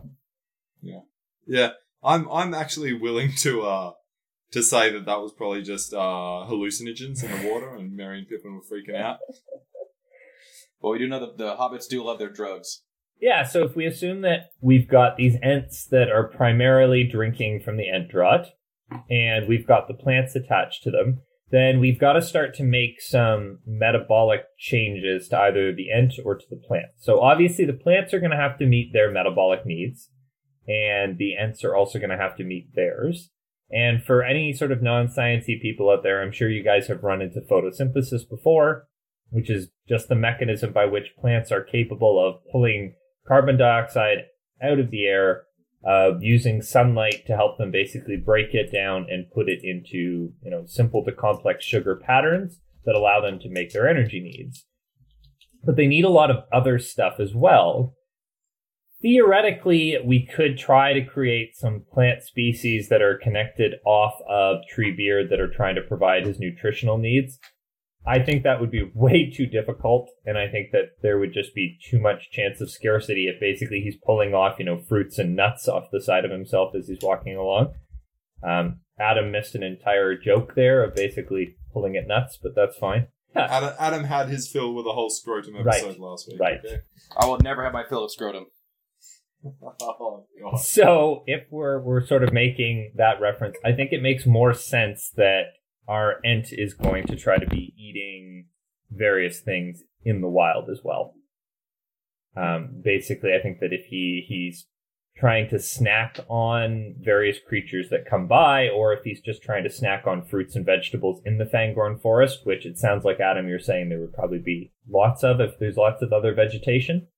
Yeah. I'm actually willing to say that was probably just hallucinogens in the water, and Merry and Pippin were freaking out. Well, we do know that the hobbits do love their drugs. Yeah, so if we assume that we've got these Ents that are primarily drinking from the Ent draught, and we've got the plants attached to them, then we've got to start to make some metabolic changes to either the Ent or to the plant. So obviously the plants are going to have to meet their metabolic needs, and the Ents are also going to have to meet theirs. And for any sort of non-sciencey people out there, I'm sure you guys have run into photosynthesis before, which is just the mechanism by which plants are capable of pulling carbon dioxide out of the air, using sunlight to help them basically break it down and put it into, simple to complex sugar patterns that allow them to make their energy needs. But they need a lot of other stuff as well. Theoretically, we could try to create some plant species that are connected off of Treebeard that are trying to provide his nutritional needs. I think that would be way too difficult, and I think that there would just be too much chance of scarcity if basically he's pulling off, fruits and nuts off the side of himself as he's walking along. Adam missed an entire joke there of basically pulling at nuts, but that's fine. Adam had his fill with a whole scrotum episode last week. Right. Okay? I will never have my fill of scrotum. Oh, God. So if we're sort of making that reference, I think it makes more sense that our Ent is going to try to be eating various things in the wild as well. Basically, I think that if he's trying to snack on various creatures that come by, or if he's just trying to snack on fruits and vegetables in the Fangorn Forest, which it sounds like, Adam, you're saying there would probably be lots of if there's lots of other vegetation.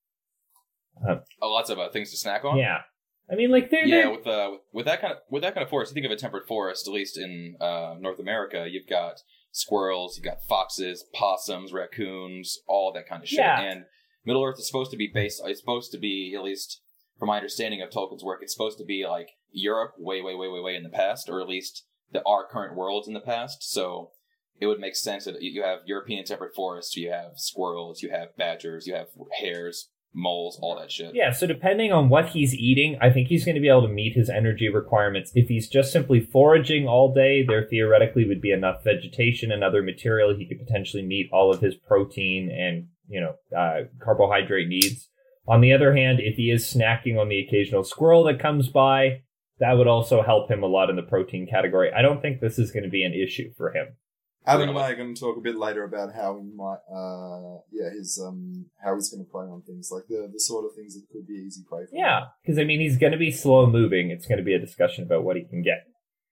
Lots of things to snack on. Yeah, I mean, like with that kind of forest, you think of a temperate forest. At least in North America, you've got squirrels, you've got foxes, possums, raccoons, all that kind of shit. Yeah. And Middle Earth is supposed to be It's supposed to be, at least from my understanding of Tolkien's work, it's supposed to be like Europe, way in the past, or at least our current worlds in the past. So it would make sense that you have European temperate forests, you have squirrels, you have badgers, you have hares, moles, all that shit. Yeah, so depending on what he's eating, I think he's going to be able to meet his energy requirements. If he's just simply foraging all day, there theoretically would be enough vegetation and other material. He could potentially meet all of his protein and, carbohydrate needs. On the other hand, if he is snacking on the occasional squirrel that comes by, that would also help him a lot in the protein category. I don't think this is going to be an issue for him. Adam and I are going to talk a bit later about how he might, how he's going to play on things like the sort of things that could be easy prey for him. Yeah, because he's going to be slow moving. It's going to be a discussion about what he can get.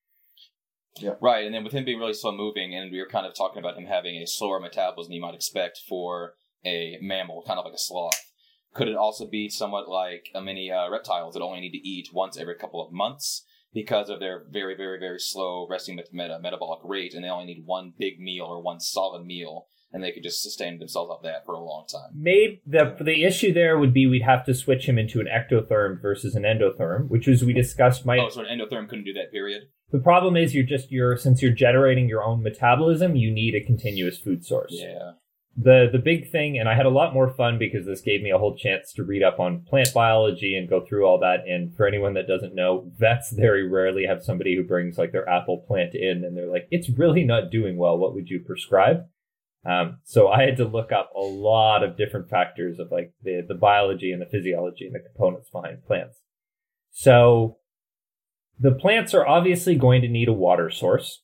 Yeah. Right, and then with him being really slow moving, and we were kind of talking about him having a slower metabolism than you might expect for a mammal, kind of like a sloth. Could it also be somewhat like many reptiles that only need to eat once every couple of months? Because of their very, very, very slow resting metabolic rate, and they only need one big meal or one solid meal, and they could just sustain themselves off that for a long time. Maybe the issue there would be we'd have to switch him into an ectotherm versus an endotherm, which, as we discussed, might... Oh, so an endotherm couldn't do that, period? The problem is since you're generating your own metabolism, you need a continuous food source. Yeah. The big thing, and I had a lot more fun because this gave me a whole chance to read up on plant biology and go through all that. And for anyone that doesn't know, vets very rarely have somebody who brings like their apple plant in and they're like, it's really not doing well. What would you prescribe? So I had to look up a lot of different factors of like the biology and the physiology and the components behind plants. So the plants are obviously going to need a water source,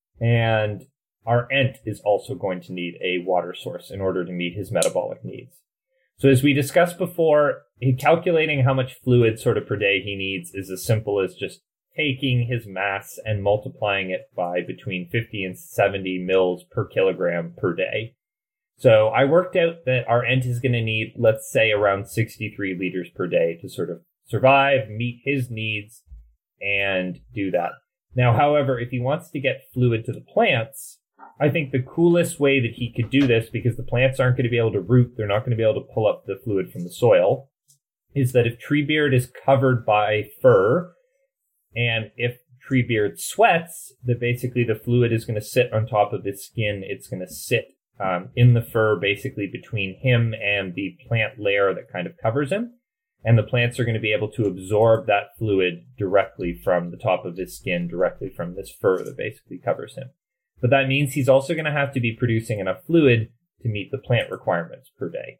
and our Ent is also going to need a water source in order to meet his metabolic needs. So as we discussed before, calculating how much fluid sort of per day he needs is as simple as just taking his mass and multiplying it by between 50 and 70 mils per kilogram per day. So I worked out that our Ent is going to need, let's say, around 63 liters per day to sort of survive, meet his needs, and do that. Now, however, if he wants to get fluid to the plants, I think the coolest way that he could do this, because the plants aren't going to be able to root, they're not going to be able to pull up the fluid from the soil, is that if Treebeard is covered by fur, and if Treebeard sweats, that basically the fluid is going to sit on top of his skin. It's going to sit in the fur, basically between him and the plant layer that kind of covers him. And the plants are going to be able to absorb that fluid directly from the top of his skin, directly from this fur that basically covers him. But that means he's also going to have to be producing enough fluid to meet the plant requirements per day.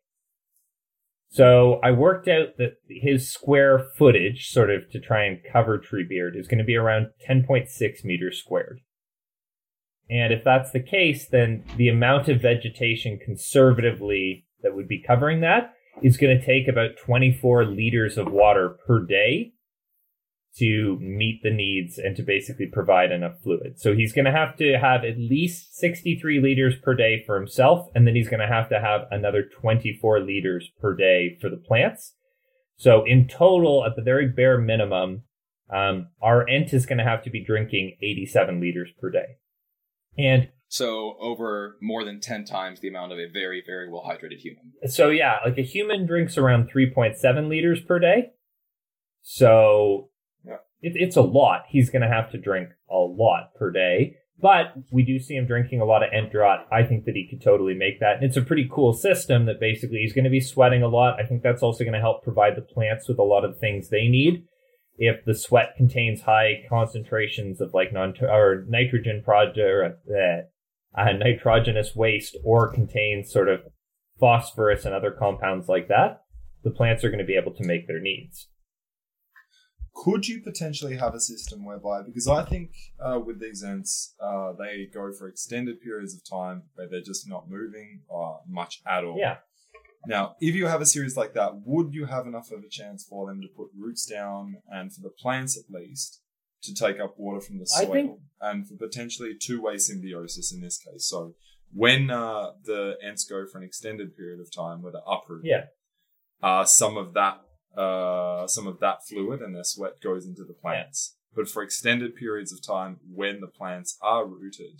So I worked out that his square footage, sort of to try and cover Treebeard, is going to be around 10.6 meters squared. And if that's the case, then the amount of vegetation conservatively that would be covering that is going to take about 24 liters of water per day. to meet the needs and to basically provide enough fluid. So he's going to have at least 63 liters per day for himself, and then he's going to have another 24 liters per day for the plants. So in total, at the very bare minimum, our Ent is going to have to be drinking 87 liters per day. And so over more than 10 times the amount of a very, very well-hydrated human. So yeah, like a human drinks around 3.7 liters per day. So it's a lot. He's going to have to drink a lot per day. But we do see him drinking a lot of Ent Draught. I think that he could totally make that. And it's a pretty cool system that basically he's going to be sweating a lot. I think that's also going to help provide the plants with a lot of things they need. If the sweat contains high concentrations of like nitrogenous waste, or contains sort of phosphorus and other compounds like that, the plants are going to be able to make their needs. Could you potentially have a system whereby, because I think with these Ents, they go for extended periods of time where they're just not moving much at all. Yeah. Now, if you have a series like that, would you have enough of a chance for them to put roots down and for the plants at least to take up water from the soil and for potentially two-way symbiosis in this case? So when the Ents go for an extended period of time where they're uprooted, some of that fluid and their sweat goes into the plants. But for extended periods of time, when the Ents are rooted,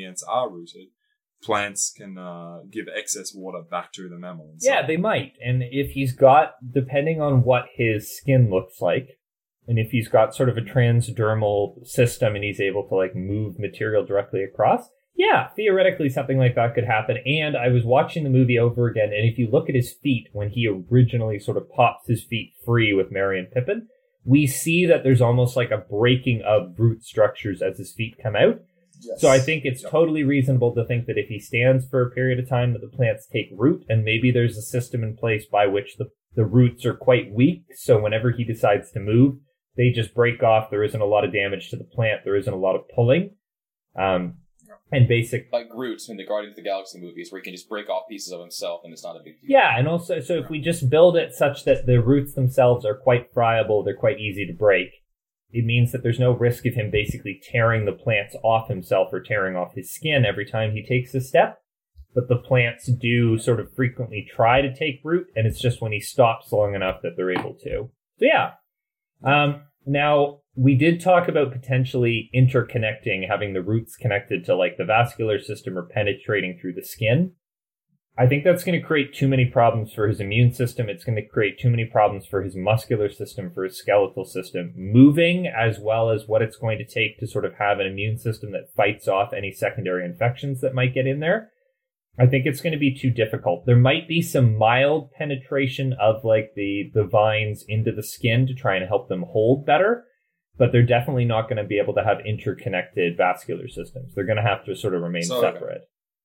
plants can give excess water back to the mammal. Yeah, they might. And if he's got, depending on what his skin looks like, and if he's got sort of a transdermal system and he's able to like move material directly across, yeah, theoretically something like that could happen. And I was watching the movie over again, and if you look at his feet, when he originally sort of pops his feet free with Merry and Pippin, we see that there's almost like a breaking of root structures as his feet come out. Yes. So I think it's totally reasonable to think that if he stands for a period of time that the plants take root, and maybe there's a system in place by which the roots are quite weak, so whenever he decides to move, they just break off. There isn't a lot of damage to the plant. There isn't a lot of pulling. And basic... Like Groot in the Guardians of the Galaxy movies, where he can just break off pieces of himself and it's not a big deal. Yeah, and also, so if we just build it such that the roots themselves are quite friable, they're quite easy to break, it means that there's no risk of him basically tearing the plants off himself or tearing off his skin every time he takes a step. But the plants do sort of frequently try to take root, and it's just when he stops long enough that they're able to. So yeah. Now, we did talk about potentially interconnecting, having the roots connected to like the vascular system or penetrating through the skin. I think that's going to create too many problems for his immune system. It's going to create too many problems for his muscular system, for his skeletal system. Moving, as well as what it's going to take to sort of have an immune system that fights off any secondary infections that might get in there. I think it's going to be too difficult. There might be some mild penetration of like the vines into the skin to try and help them hold better, but they're definitely not going to be able to have interconnected vascular systems. They're going to have to sort of remain separate.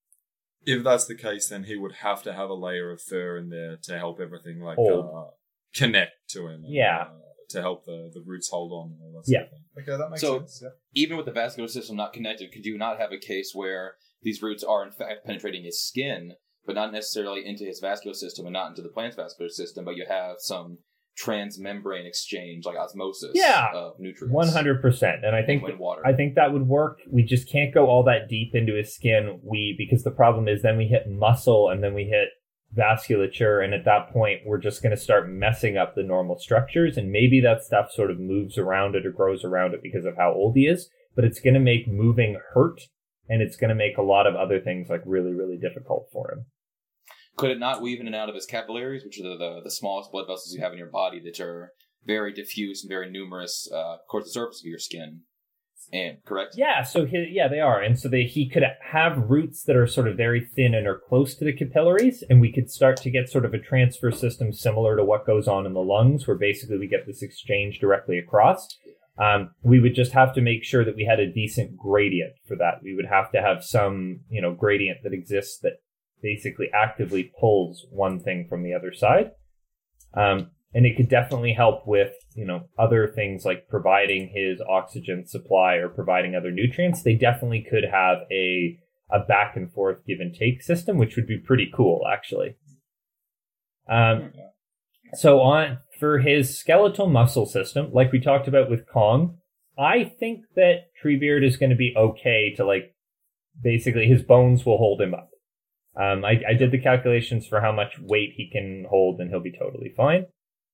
If that's the case, then he would have to have a layer of fur in there to help everything like connect to him. And, to help the roots hold on. And all that sort of thing. Okay, that makes sense. Yeah. Even with the vascular system not connected, could you not have a case where these roots are in fact penetrating his skin, but not necessarily into his vascular system and not into the plant's vascular system, but you have some transmembrane exchange, like osmosis of nutrients? 100%. And I think that would work. We just can't go all that deep into his skin. Because the problem is then we hit muscle and then we hit vasculature, and at that point we're just going to start messing up the normal structures, and maybe that stuff sort of moves around it or grows around it because of how old he is, but it's going to make moving hurt, and it's going to make a lot of other things like really, really difficult for him. Could it not weave in and out of his capillaries, which are the smallest blood vessels you have in your body that are very diffuse and very numerous across the surface of your skin? And correct? Yeah, so they are. And so he could have roots that are sort of very thin and are close to the capillaries, and we could start to get sort of a transfer system similar to what goes on in the lungs, where basically we get this exchange directly across. We would just have to make sure that we had a decent gradient for that. We would have to have some, gradient that exists that basically actively pulls one thing from the other side. And it could definitely help with, other things like providing his oxygen supply or providing other nutrients. They definitely could have a back and forth give and take system, which would be pretty cool, actually. So for his skeletal muscle system, like we talked about with Kong, I think that Treebeard is going to be okay to, like, basically his bones will hold him up. I did the calculations for how much weight he can hold, and he'll be totally fine.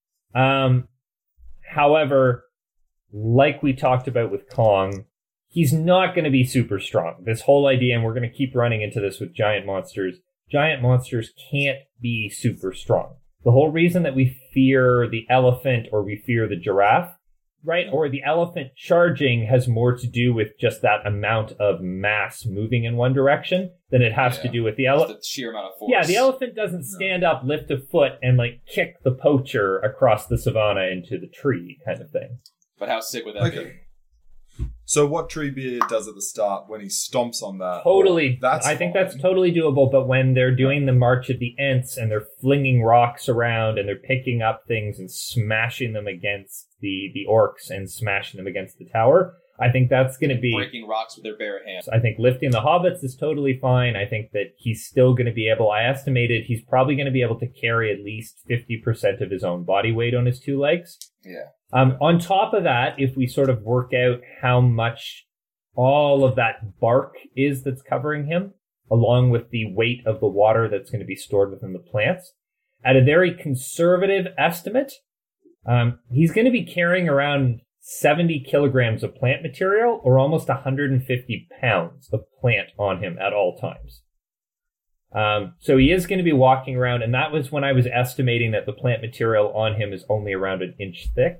However, like we talked about with Kong, he's not going to be super strong. This whole idea, and we're going to keep running into this with giant monsters can't be super strong. The whole reason that we fear the elephant or we fear the giraffe, right, or the elephant charging has more to do with just that amount of mass moving in one direction than it has to do with the elephant. The sheer amount of force. Yeah, the elephant doesn't stand up, lift a foot, and, like, kick the poacher across the savannah into the tree kind of thing. But how sick would that be? So what Treebeard does at the start when he stomps on that? Totally. I think that's totally doable, but when they're doing the March of the Ents and they're flinging rocks around and they're picking up things and smashing them against the orcs and smashing them against the tower, I think that's going to be... breaking rocks with their bare hands. I think lifting the hobbits is totally fine. I think that he's still going to be able... I estimated he's probably going to be able to carry at least 50% of his own body weight on his two legs. Yeah. On top of that, if we sort of work out how much all of that bark is that's covering him, along with the weight of the water that's going to be stored within the plants, at a very conservative estimate, he's going to be carrying around 70 kilograms of plant material, or almost 150 pounds of plant on him at all times. So he is going to be walking around, and that was when I was estimating that the plant material on him is only around an inch thick.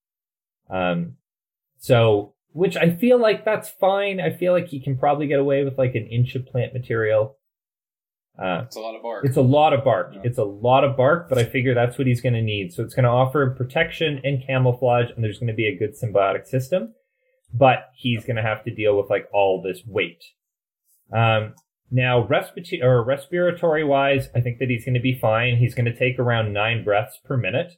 So, which I feel like that's fine. I feel like he can probably get away with like an inch of plant material. It's a lot of bark. It's a lot of bark. Yeah. It's a lot of bark, but I figure that's what he's going to need. So it's going to offer him protection and camouflage, and there's going to be a good symbiotic system. But he's going to have to deal with like all this weight. Now, respiratory-wise, I think that he's going to be fine. He's going to take around 9 breaths per minute.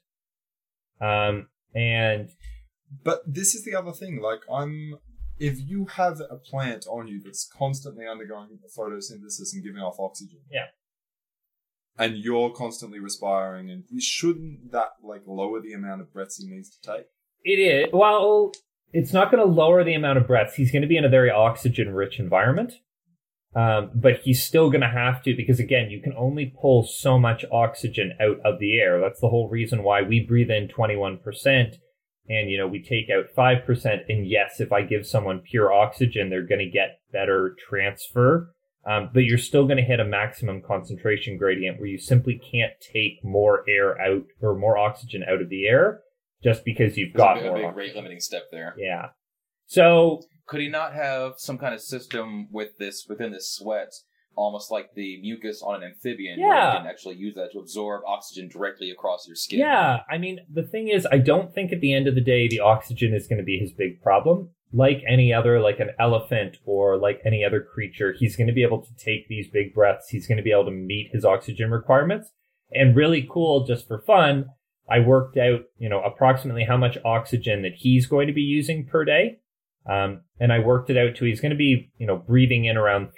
But this is the other thing. Like, if you have a plant on you that's constantly undergoing photosynthesis and giving off oxygen, and you're constantly respiring, and shouldn't that like lower the amount of breaths he needs to take? It is. Well, it's not going to lower the amount of breaths. He's going to be in a very oxygen-rich environment. But he's still going to have to, because again, you can only pull so much oxygen out of the air. That's the whole reason why we breathe in 21% and, we take out 5%. And yes, if I give someone pure oxygen, they're going to get better transfer. But you're still going to hit a maximum concentration gradient where you simply can't take more air out or more oxygen out of the air just because you've got more. A big rate limiting step there. Yeah. So could he not have some kind of system within this sweat, almost like the mucus on an amphibian, where you can actually use that to absorb oxygen directly across your skin? Yeah, I mean, the thing is, I don't think at the end of the day the oxygen is going to be his big problem. Like any other, like an elephant or like any other creature, he's going to be able to take these big breaths. He's going to be able to meet his oxygen requirements. And really cool, just for fun, I worked out, approximately how much oxygen that he's going to be using per day. And I worked it out to he's going to be, breathing in around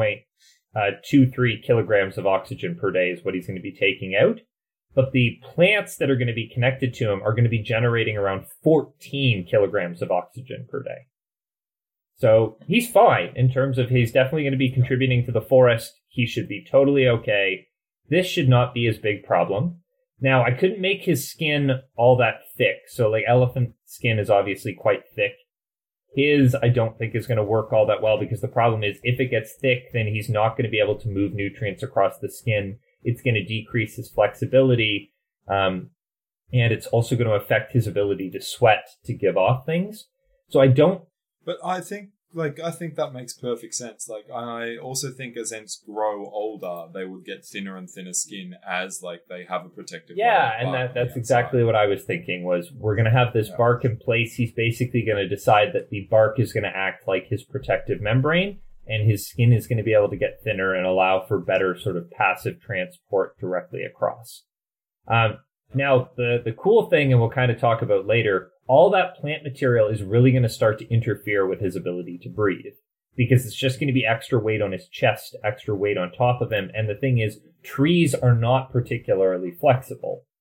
3.23 kilograms of oxygen per day is what he's going to be taking out. But the plants that are going to be connected to him are going to be generating around 14 kilograms of oxygen per day. So he's fine in terms of he's definitely going to be contributing to the forest. He should be totally okay. This should not be his big problem. Now, I couldn't make his skin all that thick. So like elephant skin is obviously quite thick. His, I don't think, is going to work all that well because the problem is if it gets thick, then he's not going to be able to move nutrients across the skin. It's going to decrease his flexibility, and it's also going to affect his ability to sweat to give off things. So I don't... But I think that makes perfect sense. Like, I also think as Ents grow older, they would get thinner and thinner skin as, like, they have a protective layer of bark that's exactly what I was thinking, was we're going to have this bark in place. He's basically going to decide that the bark is going to act like his protective membrane, and his skin is going to be able to get thinner and allow for better sort of passive transport directly across. Now, the cool thing, and we'll kind of talk about later, all that plant material is really going to start to interfere with his ability to breathe because it's just going to be extra weight on his chest, extra weight on top of him. And the thing is, trees are not particularly flexible.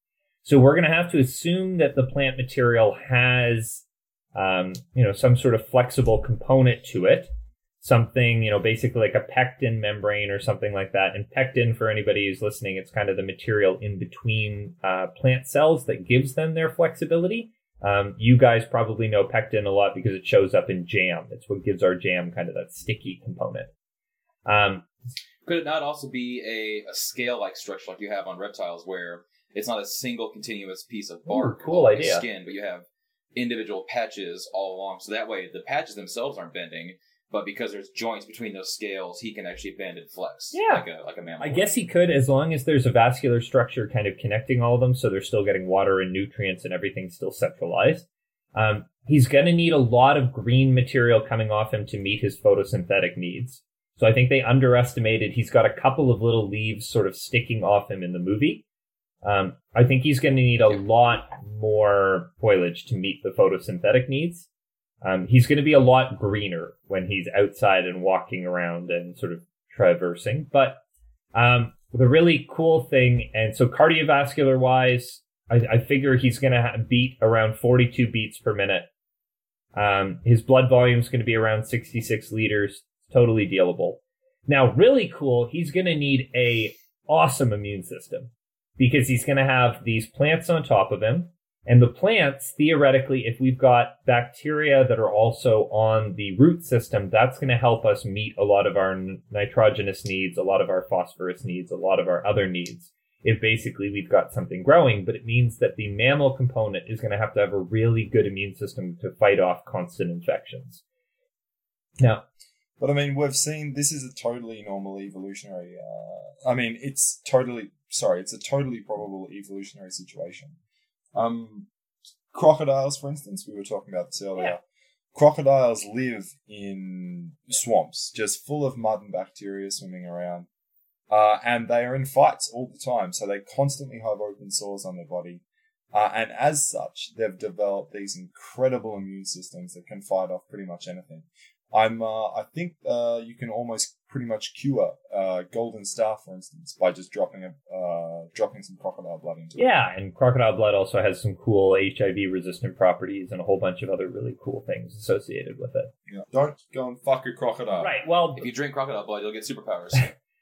So we're going to have to assume that the plant material has, some sort of flexible component to it. Something, basically like a pectin membrane or something like that. And pectin, for anybody who's listening, it's kind of the material in between plant cells that gives them their flexibility. You guys probably know pectin a lot because it shows up in jam. It's what gives our jam kind of that sticky component. Could it not also be a scale-like structure like you have on reptiles where it's not a single continuous piece of bark cool or idea. skin, but you have individual patches all along. So that way the patches themselves aren't bending, but because there's joints between those scales, he can actually bend and flex like a mammal. I guess he could, as long as there's a vascular structure kind of connecting all of them, so they're still getting water and nutrients and everything's still centralized. He's going to need a lot of green material coming off him to meet his photosynthetic needs. So I think they underestimated. He's got a couple of little leaves sort of sticking off him in the movie. I think he's going to need a lot more foliage to meet the photosynthetic needs. He's going to be a lot greener when he's outside and walking around and sort of traversing. But the really cool thing, and so cardiovascular wise, I figure he's going to beat around 42 beats per minute. His blood volume is going to be around 66 liters. Totally dealable. Now, really cool, he's going to need a awesome immune system because he's going to have these plants on top of him. And the plants, theoretically, if we've got bacteria that are also on the root system, that's going to help us meet a lot of our nitrogenous needs, a lot of our phosphorus needs, a lot of our other needs. If basically we've got something growing, but it means that the mammal component is going to have a really good immune system to fight off constant infections. Now, but I mean, we've seen this is a totally normal evolutionary. It's a totally probable evolutionary situation. Crocodiles, for instance, we were talking about this earlier. Yeah. Crocodiles live in swamps, just full of mud and bacteria swimming around. And they are in fights all the time, so they constantly have open sores on their body. And as such, they've developed these incredible immune systems that can fight off pretty much anything. I think you can almost pretty much cure golden staph, for instance, by just dropping some crocodile blood into it. Yeah, and crocodile blood also has some cool HIV-resistant properties and a whole bunch of other really cool things associated with it. Yeah. Don't go and fuck a crocodile. Right, well, if you drink crocodile blood, you'll get superpowers.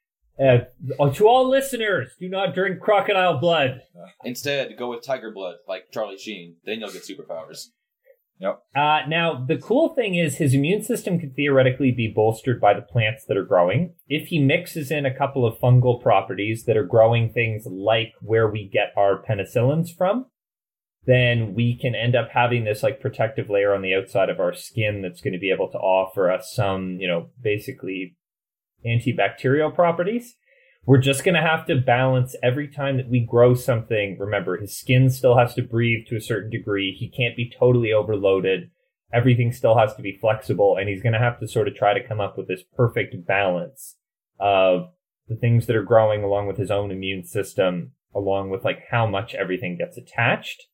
To all listeners, do not drink crocodile blood. Instead, go with tiger blood, like Charlie Sheen. Then you'll get superpowers. Yep. Now, the cool thing is his immune system could theoretically be bolstered by the plants that are growing. If he mixes in a couple of fungal properties that are growing things like where we get our penicillins from, then we can end up having this like protective layer on the outside of our skin that's going to be able to offer us some, basically antibacterial properties. We're just going to have to balance every time that we grow something. Remember, his skin still has to breathe to a certain degree. He can't be totally overloaded. Everything still has to be flexible. And he's going to have to sort of try to come up with this perfect balance of the things that are growing along with his own immune system, along with like how much everything gets attached.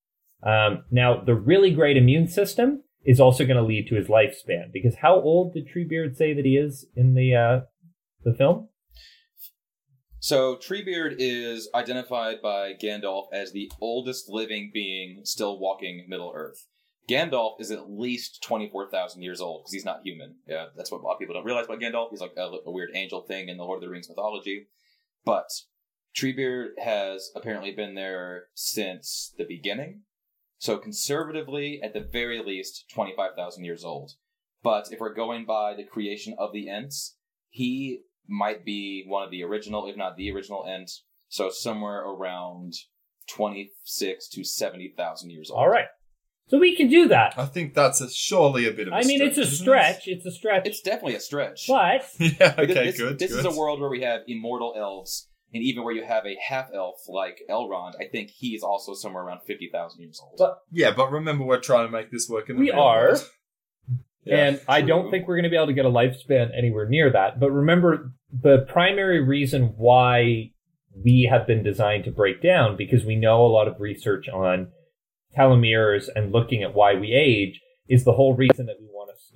Now, the really great immune system is also going to lead to his lifespan. Because how old did Treebeard say that he is in the film? So, Treebeard is identified by Gandalf as the oldest living being still walking Middle-earth. Gandalf is at least 24,000 years old, because he's not human. Yeah, that's what a lot of people don't realize about Gandalf. He's like a weird angel thing in the Lord of the Rings mythology. But Treebeard has apparently been there since the beginning. So, conservatively, at the very least, 25,000 years old. But if we're going by the creation of the Ents, he might be one of the original, if not the original Ent. So somewhere around 26 to 70,000 years old. All right. So we can do that. I think that's surely a bit of a stretch. it's a stretch. It's a stretch. It's definitely a stretch. But yeah, okay, good. This is a world where we have immortal elves, and even where you have a half-elf like Elrond, I think he's also somewhere around 50,000 years old. But remember, we're trying to make this work in the we real are. world. Yeah, and I don't think we're going to be able to get a lifespan anywhere near that. But remember, the primary reason why we have been designed to break down, because we know a lot of research on telomeres and looking at why we age, is the whole reason that we want to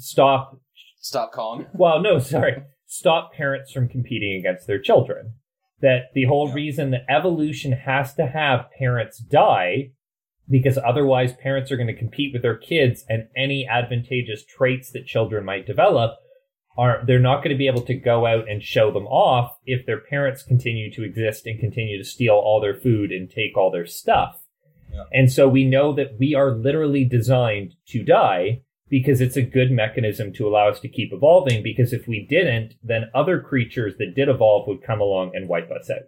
stop Stop Kong? Well, no, sorry. Stop parents from competing against their children. that the whole reason that evolution has to have parents die, because otherwise parents are going to compete with their kids, and any advantageous traits that children might develop they're not going to be able to go out and show them off if their parents continue to exist and continue to steal all their food and take all their stuff. Yeah. And so we know that we are literally designed to die because it's a good mechanism to allow us to keep evolving, because if we didn't, then other creatures that did evolve would come along and wipe us out.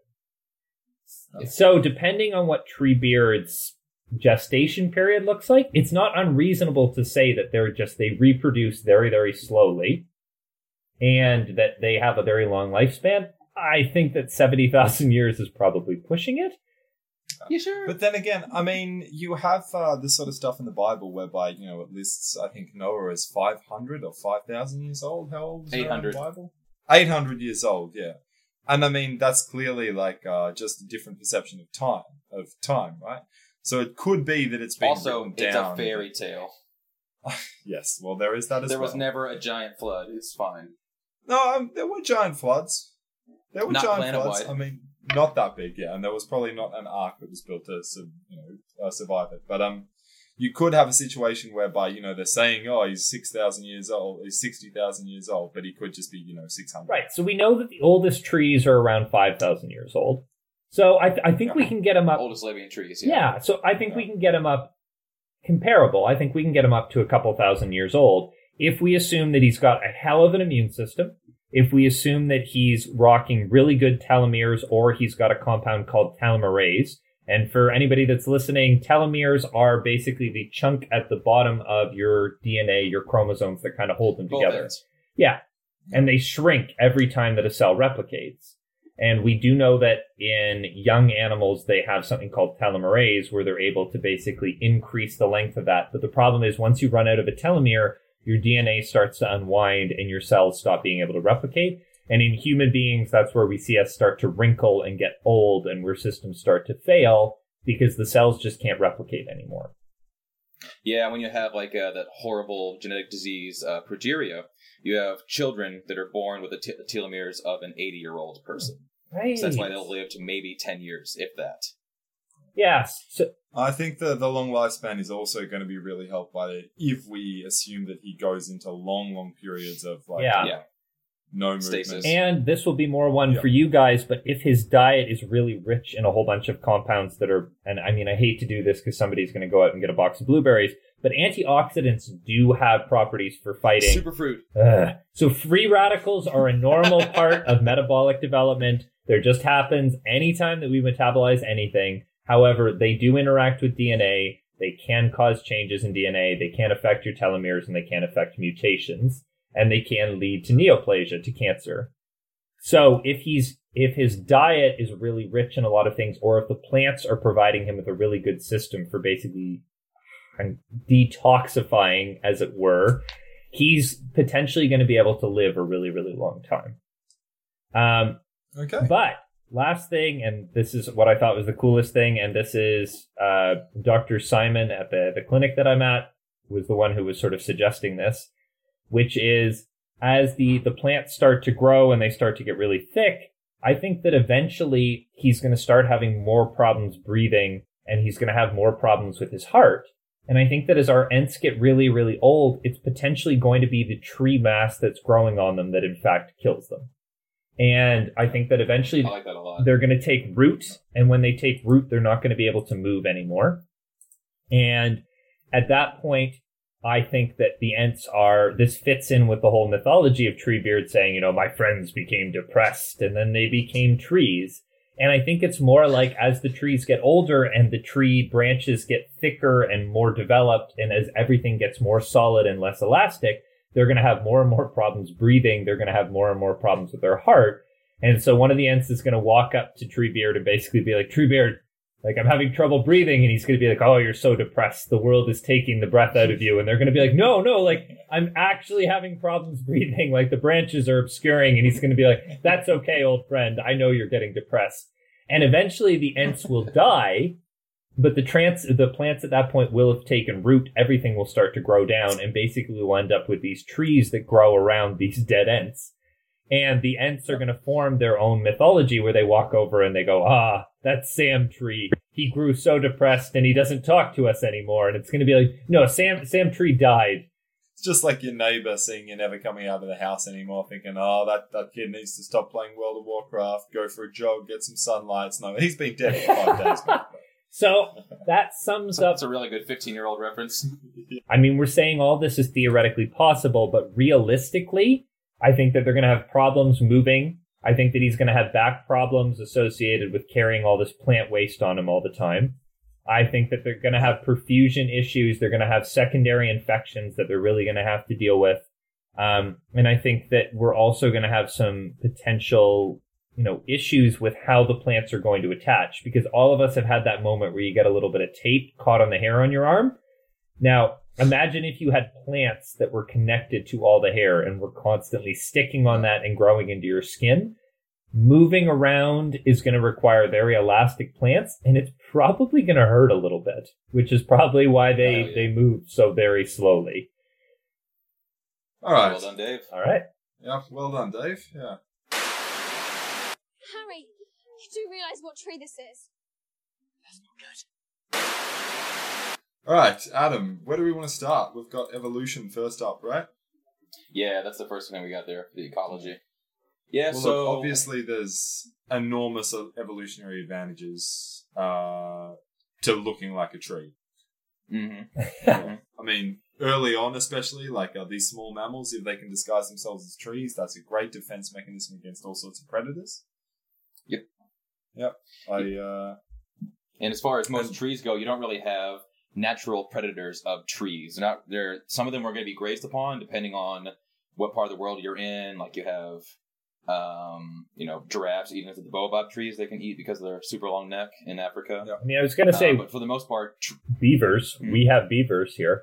Okay. So depending on what Treebeard's gestation period looks like, it's not unreasonable to say that they reproduce very, very slowly and that they have a very long lifespan. I think that 70,000 years is probably pushing it. You sure? But then again, I mean, you have this sort of stuff in the Bible whereby, you know, it lists, I think, Noah as 500 or 5,000 years old. How old is 800. the Bible? 800 years old, yeah. And I mean, that's clearly like just a different perception of time, right? So it could be that it's been also, written it's down. a fairy tale. Yes, well, there is that as well. There was never a giant flood. It's fine. No, there were giant floods. There were Not giant floods. planet-wide. I mean, not that big, yeah. And there was probably not an ark that was built to, survive it. But you could have a situation whereby, you know, they're saying, oh, he's 6,000 years old, he's 60,000 years old, but he could just be, 600. Right. So we know that the oldest trees are around 5,000 years old. So I think we can get them up. Oldest living trees. Yeah. So I think we can get them up comparable. I think we can get them up to a couple thousand years old if we assume that he's got a hell of an immune system. If we assume that he's rocking really good telomeres, or he's got a compound called telomerase. And for anybody that's listening, telomeres are basically the chunk at the bottom of your DNA, your chromosomes that kind of hold them together. Ends. Yeah. And they shrink every time that a cell replicates. And we do know that in young animals, they have something called telomerase where they're able to basically increase the length of that. But the problem is once you run out of a telomere, your DNA starts to unwind and your cells stop being able to replicate. And in human beings, that's where we see us start to wrinkle and get old and where systems start to fail because the cells just can't replicate anymore. Yeah, when you have like that horrible genetic disease, progeria, you have children that are born with the telomeres of an 80-year-old person. Right. So that's why they'll live to maybe 10 years, if that. Yes. So, I think the long lifespan is also going to be really helped by it if we assume that he goes into long periods of no movement. Stasis. And this will be more one for you guys, but if his diet is really rich in a whole bunch of compounds that are, and I mean, I hate to do this because somebody's going to go out and get a box of blueberries, but antioxidants do have properties for fighting. Superfruit. So free radicals are a normal part of metabolic development. There just happens anytime that we metabolize anything. However, they do interact with DNA. They can cause changes in DNA. They can affect your telomeres, and they can affect mutations. And they can lead to neoplasia, to cancer. So if his diet is really rich in a lot of things, or if the plants are providing him with a really good system for basically detoxifying, as it were, he's potentially going to be able to live a really, really long time. Okay. But last thing, and this is what I thought was the coolest thing, and this is Dr. Simon at the clinic that I'm at was the one who was sort of suggesting this, which is as the plants start to grow and they start to get really thick, I think that eventually he's going to start having more problems breathing and he's going to have more problems with his heart. And I think that as our Ents get really, really old, it's potentially going to be the tree mass that's growing on them that in fact kills them. And I think that eventually I like that a lot. They're going to take root, and when they take root, they're not going to be able to move anymore. And at that point, I think that the Ents this fits in with the whole mythology of Treebeard saying, my friends became depressed and then they became trees. And I think it's more like as the trees get older and the tree branches get thicker and more developed, and as everything gets more solid and less elastic, they're going to have more and more problems breathing. They're going to have more and more problems with their heart. And so one of the Ents is going to walk up to Treebeard and basically be like, Treebeard, like, I'm having trouble breathing. And he's going to be like, oh, you're so depressed. The world is taking the breath out of you. And they're going to be like, no, like, I'm actually having problems breathing. Like, the branches are obscuring. And he's going to be like, that's okay, old friend. I know you're getting depressed. And eventually the Ents will die. But the plants at that point will have taken root. Everything will start to grow down. And basically we'll end up with these trees that grow around these dead Ents. And the Ents are going to form their own mythology where they walk over and they go, that's Sam Tree. He grew so depressed and he doesn't talk to us anymore. And it's going to be like, no, Sam Tree died. It's just like your neighbour seeing you never coming out of the house anymore, thinking, that kid needs to stop playing World of Warcraft, go for a jog, get some sunlight. No, he's been dead for 5 days, mate. So that sums up... That's a really good 15-year-old reference. I mean, we're saying all this is theoretically possible, but realistically, I think that they're going to have problems moving. I think that he's going to have back problems associated with carrying all this plant waste on him all the time. I think that they're going to have perfusion issues. They're going to have secondary infections that they're really going to have to deal with. And I think that we're also going to have some potential, issues with how the plants are going to attach, because all of us have had that moment where you get a little bit of tape caught on the hair on your arm. Now, imagine if you had plants that were connected to all the hair and were constantly sticking on that and growing into your skin. Moving around is going to require very elastic plants, and it's probably going to hurt a little bit, which is probably why they move so very slowly. All right. Well done, Dave. All right. Yeah, well done, Dave. Yeah. Harry, you do realise what tree this is? That's not good. All right, Adam, where do we want to start? We've got evolution first up, right? Yeah, that's the first thing we got there, the ecology. Yeah, Well, so... look, obviously there's enormous evolutionary advantages to looking like a tree. Mm-hmm. I mean, early on especially, like these small mammals, if they can disguise themselves as trees, that's a great defense mechanism against all sorts of predators. Yep. And as far as most trees go, you don't really have natural predators of trees. Some of them are going to be grazed upon depending on what part of the world you're in. Like you have, giraffes eating into the baobab trees they can eat because of their super long neck in Africa. Yep. I mean, I was going to say, but for the most part, beavers. We have beavers here.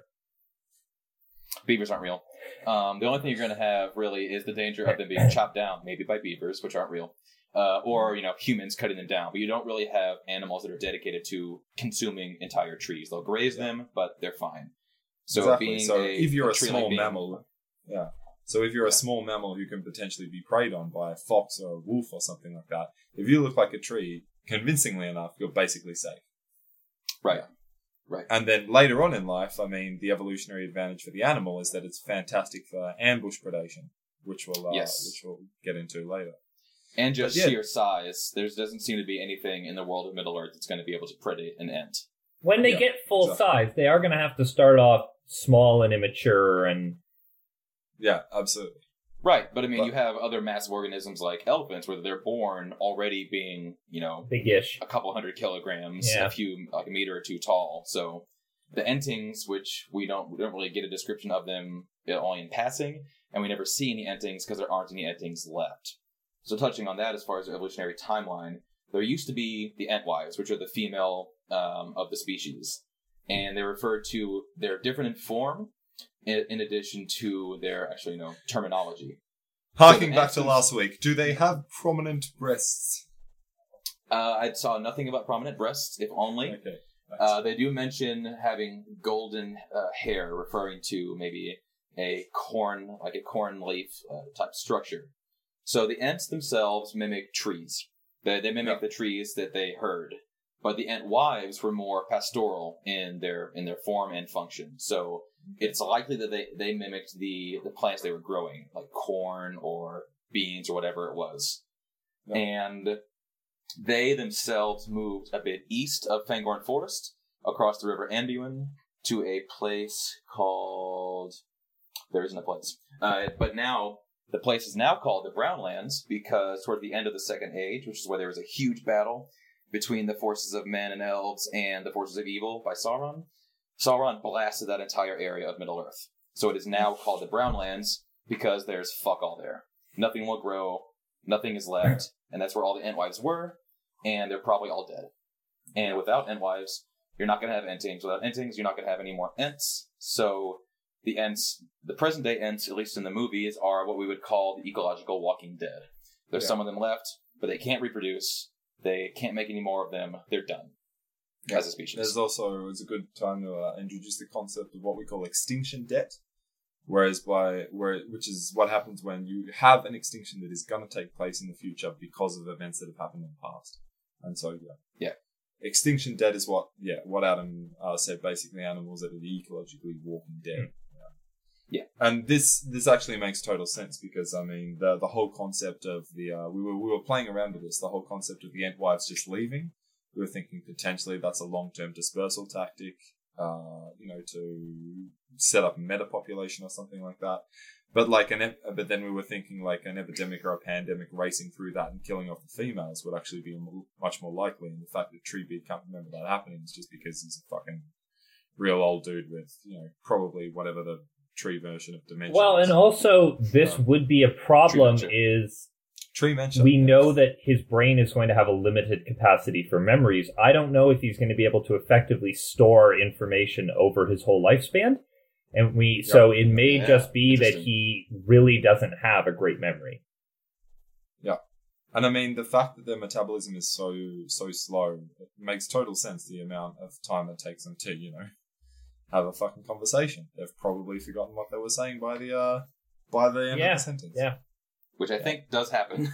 Beavers aren't real. The only thing you're going to have really is the danger of them being chopped down, maybe by beavers, which aren't real. Or humans cutting them down. But you don't really have animals that are dedicated to consuming entire trees. They'll graze them, but they're fine. So exactly. If you're a small being, mammal, So if you're a small mammal who can potentially be preyed on by a fox or a wolf or something like that, if you look like a tree, convincingly enough, you're basically safe. Right. Right. And then later on in life, I mean, the evolutionary advantage for the animal is that it's fantastic for ambush predation, which we'll get into later. And just sheer size. There doesn't seem to be anything in the world of Middle-earth that's going to be able to predate an ant. When they get full size, they are going to have to start off small and immature and... Yeah, absolutely. Right, but I mean, you have other massive organisms like elephants, where they're born already being, big-ish, a couple 100 kilograms, a few, like a meter or two tall. So the entings, which we don't really get a description of them only in passing, and we never see any entings because there aren't any entings left. So touching on that, as far as the evolutionary timeline, there used to be the Entwives, which are the female of the species, and they're different in form, in addition to their terminology. Harking back to last week, do they have prominent breasts? I saw nothing about prominent breasts, if only. Okay. They do mention having golden hair, referring to maybe a corn leaf type structure. So the Ents themselves mimic trees. They mimic the trees that they herd. But the Entwives were more pastoral in their form and function. So it's likely that they mimicked the plants they were growing, like corn or beans or whatever it was. Yep. And they themselves moved a bit east of Fangorn Forest, across the river Anduin, to a place called... There isn't a place. But now... The place is now called the Brownlands because toward the end of the Second Age, which is where there was a huge battle between the forces of men and elves and the forces of evil by Sauron, Sauron blasted that entire area of Middle-earth. So it is now called the Brownlands because there's fuck all there. Nothing will grow, nothing is left, and that's where all the Entwives were, and they're probably all dead. And without Entwives, you're not going to have Entings. Without Entings, you're not going to have any more Ents, so... The Ents, the present-day Ents, at least in the movies, are what we would call the ecological walking dead. There's some of them left, but they can't reproduce. They can't make any more of them. They're done as a species. There's also, it's a good time to introduce the concept of what we call extinction debt. which is what happens when you have an extinction that is going to take place in the future because of events that have happened in the past. And so, Yeah. Extinction dead is what Adam said, basically animals that are the ecologically walking dead. Yeah. And this actually makes total sense because, I mean, the whole concept of we were playing around with this, the whole concept of the Entwives just leaving. We were thinking potentially that's a long-term dispersal tactic, to set up a meta population or something like that. But but then we were thinking like an epidemic or a pandemic racing through that and killing off the females would actually be much more likely. And the fact that Treebeard can't remember that happening is just because he's a fucking real old dude with, probably whatever the tree version of dementia. Well, and also this would be a problem is we know that his brain is going to have a limited capacity for memories. I don't know if he's going to be able to effectively store information over his whole lifespan. And so it may just be that he really doesn't have a great memory. Yeah. And I mean, the fact that their metabolism is so slow, it makes total sense, the amount of time it takes them to, have a fucking conversation. They've probably forgotten what they were saying by the end of the sentence. Yeah. Which I think does happen.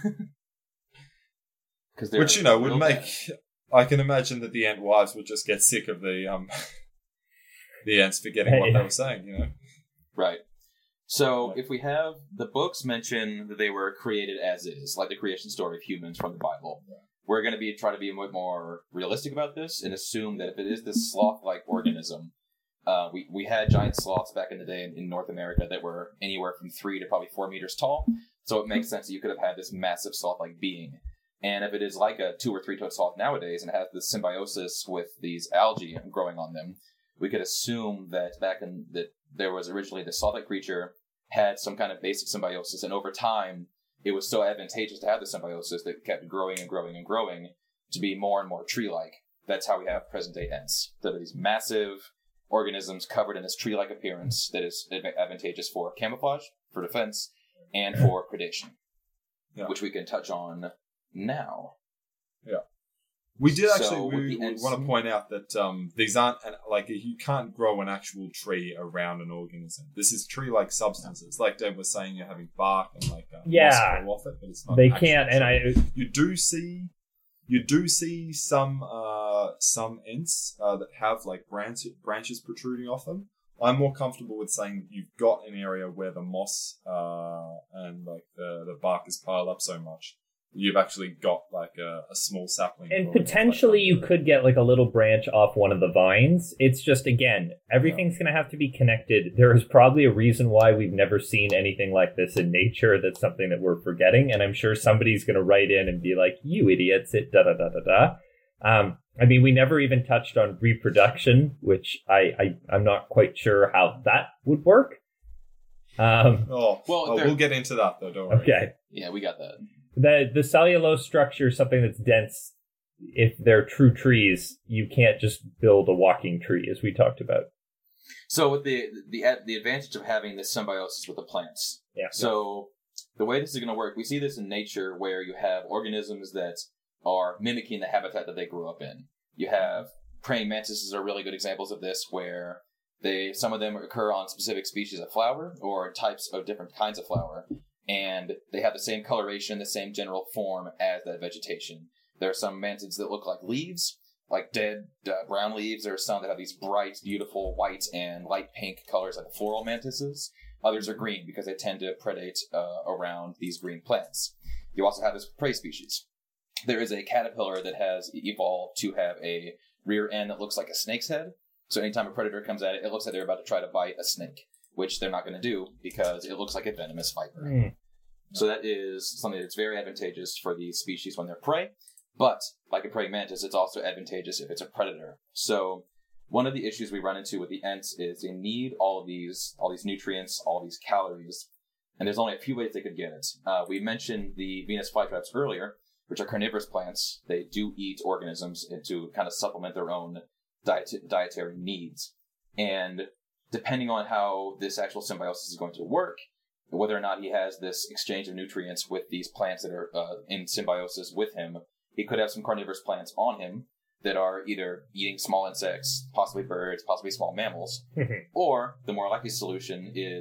Which, would make... I can imagine that the Entwives would just get sick of the ants forgetting what they were saying, Right. So if we have the books mention that they were created as is, like the creation story of humans from the Bible, we're going to try to be a bit more realistic about this and assume that if it is this sloth-like organism, we had giant sloths back in the day in North America that were anywhere from 3 to probably 4 meters tall. So it makes sense that you could have had this massive sloth-like being. And if it is like a 2 or 3-toed sloth nowadays and has the symbiosis with these algae growing on them, we could assume that that there was originally the sloth-like creature had some kind of basic symbiosis, and over time it was so advantageous to have the symbiosis that it kept growing and growing and growing to be more and more tree-like. That's how we have present-day Ents. That are these massive organisms covered in this tree-like appearance that is advantageous for camouflage, for defense, and for predation, which we can touch on now. Yeah. We did actually, we want to point out that these aren't, you can't grow an actual tree around an organism. This is tree-like substances. Like Dave was saying, you're having bark and moss grow off it, but it's not. They can't, and You do see some Ents that have branches protruding off them. I'm more comfortable with saying you've got an area where the moss and the bark is piled up so much. You've actually got a small sapling. And potentially you could get a little branch off one of the vines. It's just, again, everything's going to have to be connected. There is probably a reason why we've never seen anything like this in nature. That's something that we're forgetting. And I'm sure somebody's going to write in and be like, you idiots, it da-da-da-da-da. I mean, we never even touched on reproduction, which I'm not quite sure how that would work. We'll get into that, though, don't worry. Okay. Yeah, we got that. The cellulose structure is something that's dense. If they're true trees, you can't just build a walking tree, as we talked about. So with the advantage of having this symbiosis with the plants. Yeah. So the way this is going to work, we see this in nature where you have organisms that are mimicking the habitat that they grew up in. You have praying mantises are really good examples of this, where some of them occur on specific species of flower or types of different kinds of flower. And they have the same coloration, the same general form as that vegetation. There are some mantids that look like leaves, like dead brown leaves. There are some that have these bright, beautiful white and light pink colors like the floral mantises. Others are green because they tend to predate around these green plants. You also have this prey species. There is a caterpillar that has evolved to have a rear end that looks like a snake's head. So anytime a predator comes at it, it looks like they're about to try to bite a snake, which they're not going to do because it looks like a venomous viper. So that is something that's very advantageous for these species when they're prey. But like a praying mantis, it's also advantageous if it's a predator. So one of the issues we run into with the Ents is they need all these nutrients, all these calories, and there's only a few ways they could get it. We mentioned the Venus flytraps earlier, which are carnivorous plants. They do eat organisms to kind of supplement their own dietary needs. And depending on how this actual symbiosis is going to work, whether or not he has this exchange of nutrients with these plants that are in symbiosis with him, he could have some carnivorous plants on him that are either eating small insects, possibly birds, possibly small mammals, or the more likely solution is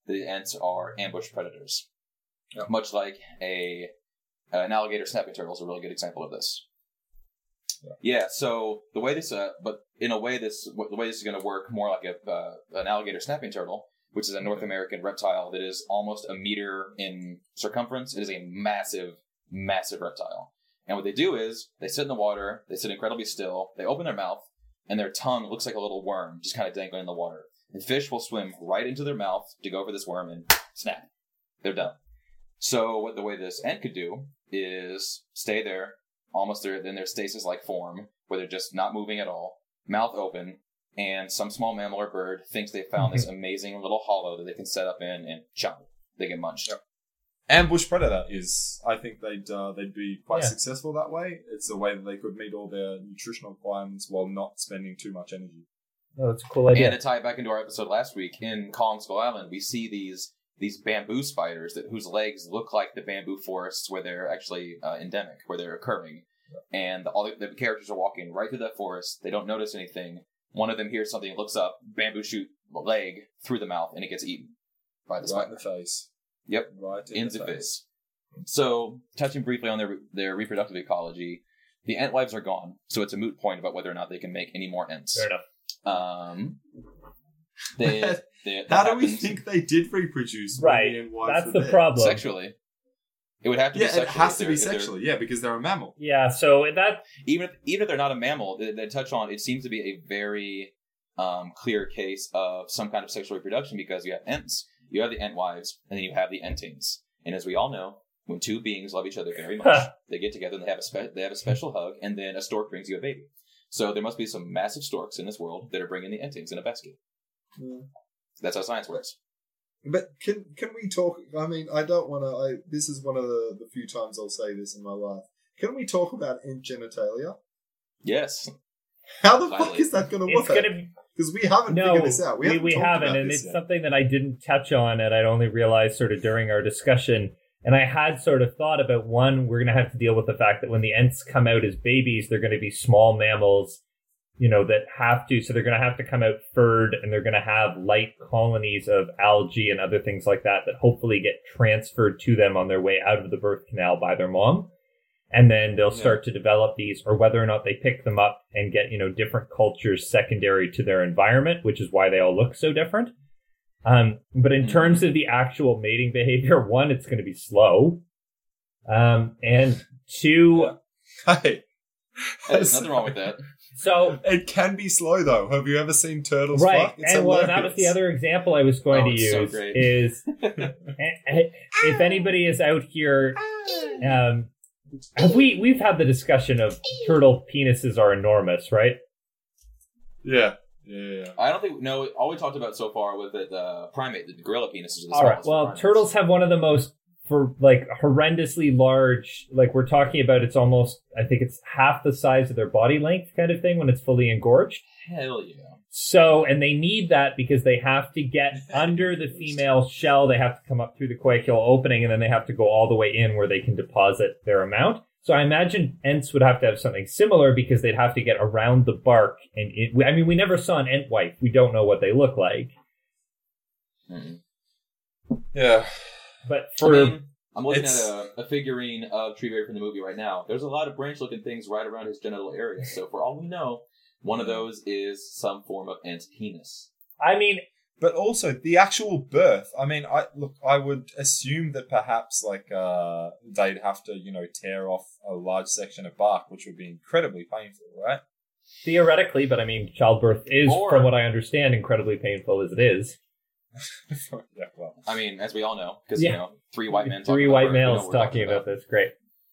the ants are ambush predators. Yep. Much like an alligator snapping turtle is a really good example of this. Yeah, so the way this, but in a way, the way this is going to work more like an alligator snapping turtle, which is a North American reptile that is almost a meter in circumference. It is a massive, massive reptile. And what they do is they sit in the water, they sit incredibly still, they open their mouth, and their tongue looks like a little worm, just kind of dangling in the water. And fish will swim right into their mouth to go for this worm and snap. They're done. So the way this ant could do is stay there, almost in their stasis-like form, where they're just not moving at all, mouth open, and some small mammal or bird thinks they found this amazing little hollow that they can set up in and chomp. They get munched. Yep. Ambush predator is, I think they'd be quite successful that way. It's a way that they could meet all their nutritional requirements while not spending too much energy. Oh, that's a cool idea. And to tie it back into our episode last week, in Collinsville Island, we see these bamboo spiders whose legs look like the bamboo forests where they're actually endemic, where they're occurring. And all the characters are walking right through that forest. They don't notice anything. One of them hears something, looks up, bamboo shoot leg through the mouth, and it gets eaten by the spider. Right in the face. Yep, right in the face. So, touching briefly on their reproductive ecology, the ant wives are gone, so it's a moot point about whether or not they can make any more ants. Fair enough. How do we think they did reproduce? Right, that's the problem. Sexually. It would have to be sexually. It has to be sexually, because they're a mammal. Yeah, so that... Even if they're not a mammal, they touch on, it seems to be a very clear case of some kind of sexual reproduction, because you have ants, you have the ant wives, and then you have the entings. And as we all know, when two beings love each other very much, they get together and they have a special hug, and then a stork brings you a baby. So there must be some massive storks in this world that are bringing the entings in a basket. Yeah. That's how science works. But can we talk? I mean, I don't want to. This is one of the few times I'll say this in my life. Can we talk about ant genitalia? Yes. How the fuck is that going to work? Because we haven't figured this out. We haven't, and it's something that I didn't touch on, and I'd only realized sort of during our discussion. And I had sort of thought about, one, we're going to have to deal with the fact that when the ants come out as babies, they're going to be small mammals, that have to, so they're going to have to come out furred, and they're going to have light colonies of algae and other things like that hopefully get transferred to them on their way out of the birth canal by their mom. And then they'll start to develop these, or whether or not they pick them up and get, different cultures secondary to their environment, which is why they all look so different. But in terms of the actual mating behavior, one, it's going to be slow. And two... Hey. There's nothing wrong with that. So it can be slow, though. Have you ever seen turtles right. fuck? It's and well, that was the other example I was going to use. So great. Is if anybody is out here, we've had the discussion of turtle penises are enormous, right? Yeah. I don't think all we talked about so far was that primate, the gorilla penises. All right. Well, turtles have one of the most horrendously large. Like we're talking about, it's almost, I think it's half the size of their body length, kind of thing, when it's fully engorged. Hell yeah. So, and they need that because they have to get under the female shell. They have to come up through the coaxial opening, and then they have to go all the way in where they can deposit their amount. So I imagine ants would have to have something similar because they'd have to get around the bark. And we never saw an ant wife. We don't know what they look like. Yeah. But I'm looking at a figurine of Treeberry from the movie right now. There's a lot of branch-looking things right around his genital area. So for all we know, one of those is some form of ant penis. But also the actual birth. I would assume that perhaps they'd have to, tear off a large section of bark, which would be incredibly painful, right? Theoretically, but childbirth is, from what I understand, incredibly painful as it is. Yeah, well. As we all know, because three white men. Three white males talking about this. Great.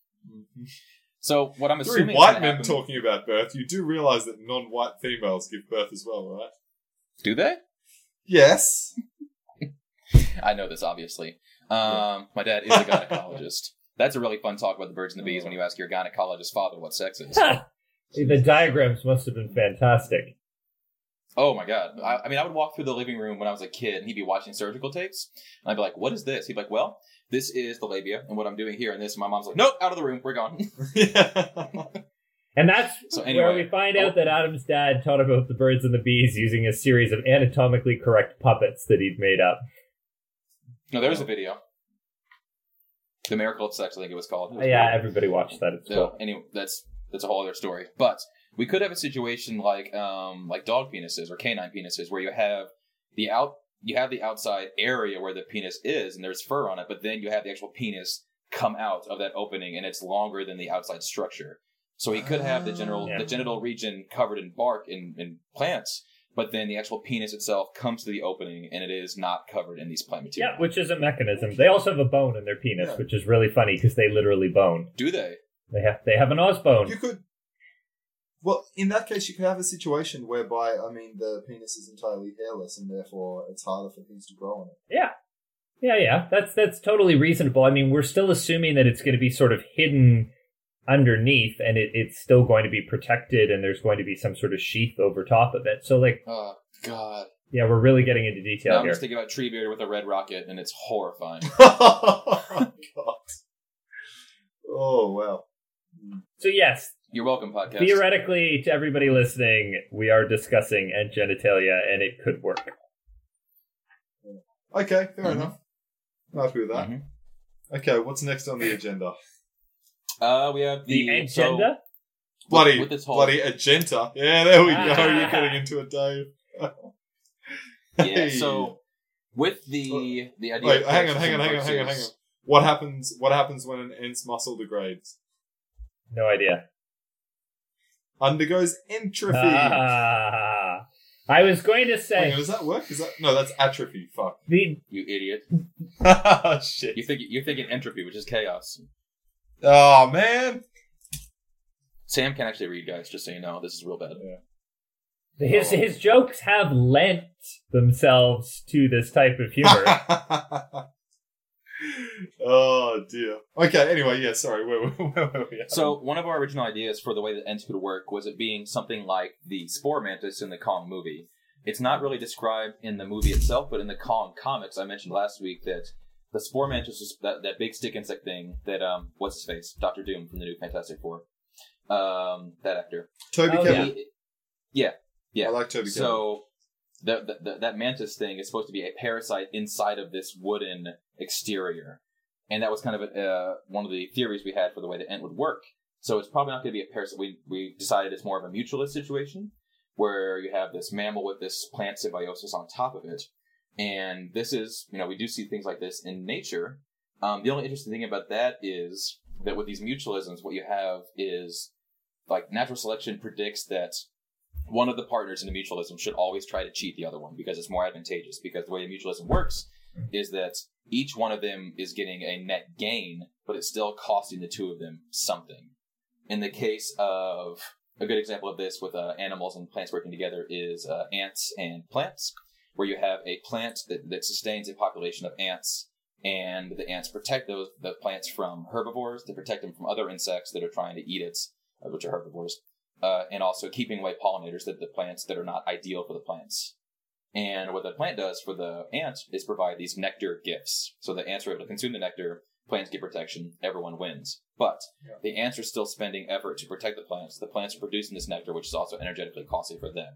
So what I'm assuming, three white men talking about birth. You do realize that non-white females give birth as well, right? Do they? Yes. I know this, obviously. My dad is a gynecologist. That's a really fun talk about the birds and the bees when you ask your gynecologist father what sex is. The diagrams must have been fantastic. Oh my god. I would walk through the living room when I was a kid and he'd be watching surgical tapes. And I'd be like, what is this? He'd be like, well, this is the labia and what I'm doing here and this. And my mom's like, nope, out of the room. We're gone. And that's where we find out that Adam's dad taught about the birds and the bees using a series of anatomically correct puppets that he'd made up. No, there was a video. The Miracle of Sex, I think it was called. It was Yeah, great. everybody watched that. It's So cool. anyway, that's a whole other story. But we could have a situation like dog penises or canine penises, where you have the outside area where the penis is, and there's fur on it, but then you have the actual penis come out of that opening, and it's longer than the outside structure. So he could have the genital region covered in bark and plants, but then the actual penis itself comes to the opening, and it is not covered in these plant material. Yeah, which is a mechanism. They also have a bone in their penis, which is really funny because they literally bone. Do they? They have an os bone. You could. Well, in that case, you could have a situation whereby, I mean, the penis is entirely hairless, and therefore it's harder for things to grow on it. Yeah. That's totally reasonable. I mean, we're still assuming that it's going to be sort of hidden underneath, and it's still going to be protected, and there's going to be some sort of sheath over top of it. So, like, oh god, yeah, we're really getting into detail now I'm here. just thinking about Treebeard with a red rocket, and it's horrifying. Oh, God. Oh, wow. So, yes, You're welcome, podcast. theoretically, to everybody listening, we are discussing ant genitalia, and it could work. Okay, fair enough. I'm happy with that. Mm-hmm. Okay, what's next on the agenda? We have The agenda? Bloody with this whole- agenda. Yeah, there we go. Ah. You're getting into it, Dave. Yeah, Hey. so with the idea. Wait, of hang on. versus- What happens when an ant's muscle degrades? No idea. Undergoes entropy. Ah, I was going to Hang say on, does that work? No, that's atrophy. Fuck. the You idiot! Shit. You're thinking entropy, which is chaos. Oh man. Sam can actually read, guys. Just so you know, this is real bad. his jokes have lent themselves to this type of humor. Oh dear. Okay. Anyway, yeah. Sorry. Where were we at? So one of our original ideas for the way that ants could work was it being something like the spore mantis in the Kong movie. It's not really described in the movie itself, but in the Kong comics, I mentioned last week that the spore mantis is that big stick insect thing that what's his face, Dr. Doom from the new Fantastic Four, that actor. Toby Oh, Kebbell. Yeah. I like Toby Kebbell. So that mantis thing is supposed to be a parasite inside of this wooden exterior, and that was kind of one of the theories we had for the way the ant would work. So it's probably not going to be a parasite. We decided it's more of a mutualist situation where you have this mammal with this plant symbiosis on top of it, and this is, we do see things like this in nature. The only interesting thing about that is that with these mutualisms, what you have is like natural selection predicts that one of the partners in a mutualism should always try to cheat the other one because it's more advantageous. Because the way a mutualism works is that each one of them is getting a net gain, but it's still costing the two of them something. In the case of a good example of this with animals and plants working together is ants and plants, where you have a plant that sustains a population of ants, and the ants protect the plants from herbivores, to protect them from other insects that are trying to eat it, which are herbivores. And also keeping away pollinators, the plants that are not ideal for the plants. And what the plant does for the ant is provide these nectar gifts. So the ants are able to consume the nectar, plants get protection, everyone wins. But the ants are still spending effort to protect the plants. The plants are producing this nectar, which is also energetically costly for them.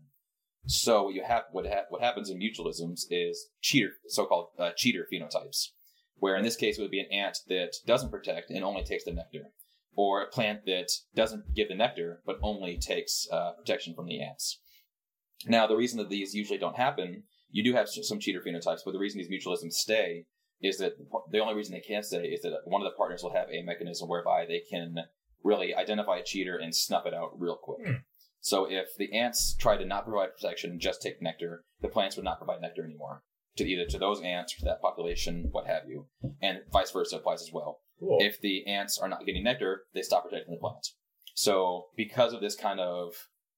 So what happens in mutualisms is so-called cheater phenotypes, where in this case it would be an ant that doesn't protect and only takes the nectar, or a plant that doesn't give the nectar but only takes protection from the ants. Now, the reason that these usually don't happen, you do have some cheater phenotypes, but the reason these mutualisms stay is that the only reason they can't stay is that one of the partners will have a mechanism whereby they can really identify a cheater and snuff it out real quick. So if the ants try to not provide protection and just take nectar, the plants would not provide nectar anymore to those ants, to that population, what have you. And vice versa applies as well. Cool. If the ants are not getting nectar, they stop protecting the plant. So because of this kind of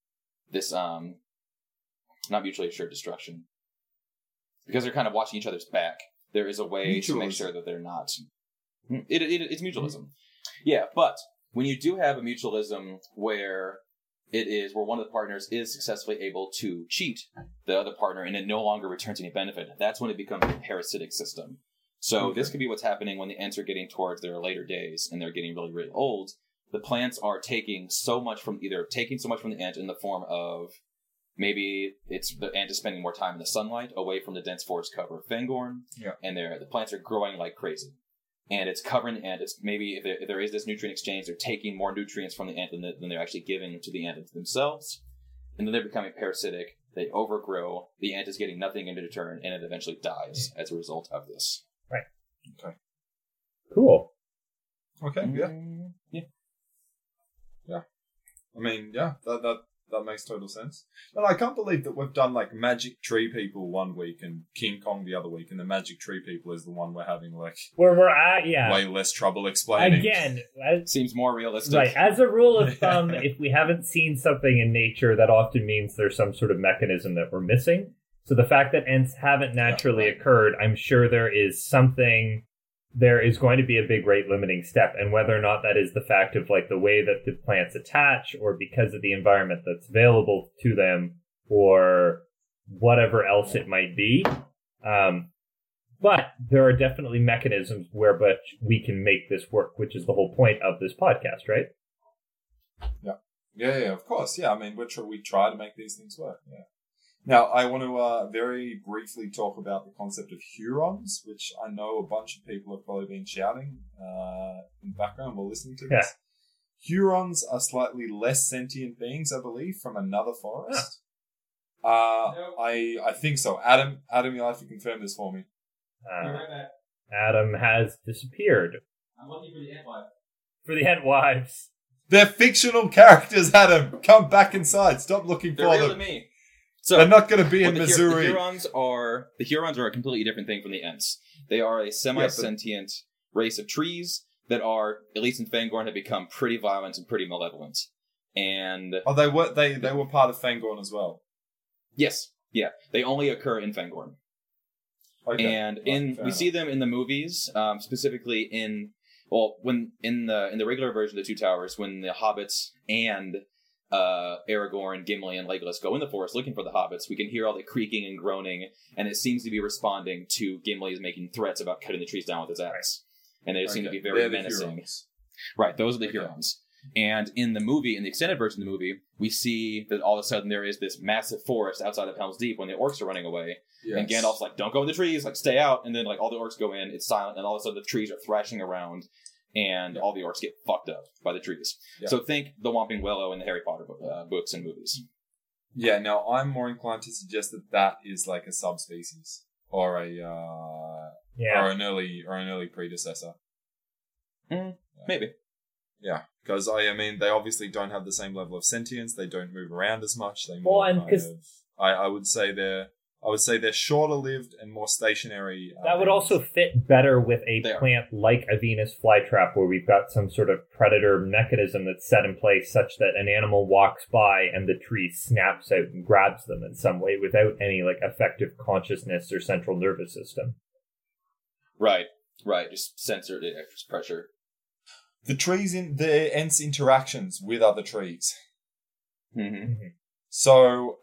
not mutually assured destruction, because they're kind of watching each other's back, there is a way to make sure that they're not. It's mutualism. Yeah, but when you do have a mutualism where one of the partners is successfully able to cheat the other partner and it no longer returns any benefit, that's when it becomes a parasitic system. So this could be what's happening when the ants are getting towards their later days and they're getting really, really old. The plants are taking so much from the ant in the form of maybe the ant is spending more time in the sunlight, away from the dense forest cover of Fangorn, and the plants are growing like crazy. And it's covering the ant. It's maybe if there is this nutrient exchange, they're taking more nutrients from the ant than they're actually giving to the ant themselves. And then they're becoming parasitic. They overgrow. The ant is getting nothing in return, and it eventually dies as a result of this. Right. Okay. Cool. Okay. Yeah. I mean, that makes total sense. And I can't believe that we've done like Magic Tree People one week and King Kong the other week, and the Magic Tree People is the one we're having like where we're at. Way less trouble explaining. Again, seems more realistic. Right. As a rule of thumb, if we haven't seen something in nature, that often means there's some sort of mechanism that we're missing. So the fact that ants haven't naturally occurred, I'm sure there is going to be a big rate limiting step, and whether or not that is the fact of like the way that the plants attach, or because of the environment that's available to them, or whatever else it might be. But there are definitely mechanisms whereby we can make this work, which is the whole point of this podcast, right? Yeah, of course. Yeah, I mean, we try to make these things work. Yeah. Now, I want to very briefly talk about the concept of Hurons, which I know a bunch of people have probably been shouting in the background while listening to this. Hurons are slightly less sentient beings, I believe, from another forest. I think so. Adam, you'll have to confirm this for me. Adam has disappeared. I'm looking for the ant wives. For the ant wives. They're fictional characters, Adam. Come back inside. Stop looking for them. They're real to me. So, they're not going to be in Missouri. The Hurons are a completely different thing from the Ents. They are a semi-sentient race of trees that are, at least in Fangorn, have become pretty violent and pretty malevolent. And they were part of Fangorn as well. Yes, yeah, they only occur in Fangorn. Okay. And we see them in the movies, specifically in the regular version of the Two Towers, when the hobbits and Aragorn, Gimli, and Legolas go in the forest looking for the hobbits, we can hear all the creaking and groaning, and it seems to be responding to Gimli's making threats about cutting the trees down with his axe. And they seem to be very menacing. Right, those are the Hurons. And in the movie, in the extended version of the movie, we see that all of a sudden there is this massive forest outside of Helm's Deep when the orcs are running away. Yes. And Gandalf's like, don't go in the trees, like, stay out. And then, like, all the orcs go in, it's silent, and all of a sudden the trees are thrashing around, and all the orcs get fucked up by the trees. Yeah. So think the Whomping Willow in the Harry Potter books and movies. Yeah, now I'm more inclined to suggest that is like a subspecies or or an early predecessor. Maybe. Yeah, because I mean they obviously don't have the same level of sentience. They don't move around as much. They more I would say they're shorter lived and more stationary. That would also fit better with a plant like a Venus flytrap, where we've got some sort of predator mechanism that's set in place such that an animal walks by and the tree snaps out and grabs them in some way without any like effective consciousness or central nervous system. Right. Just censored it, just pressure. The Ents' interactions with other trees. Mm-hmm. So,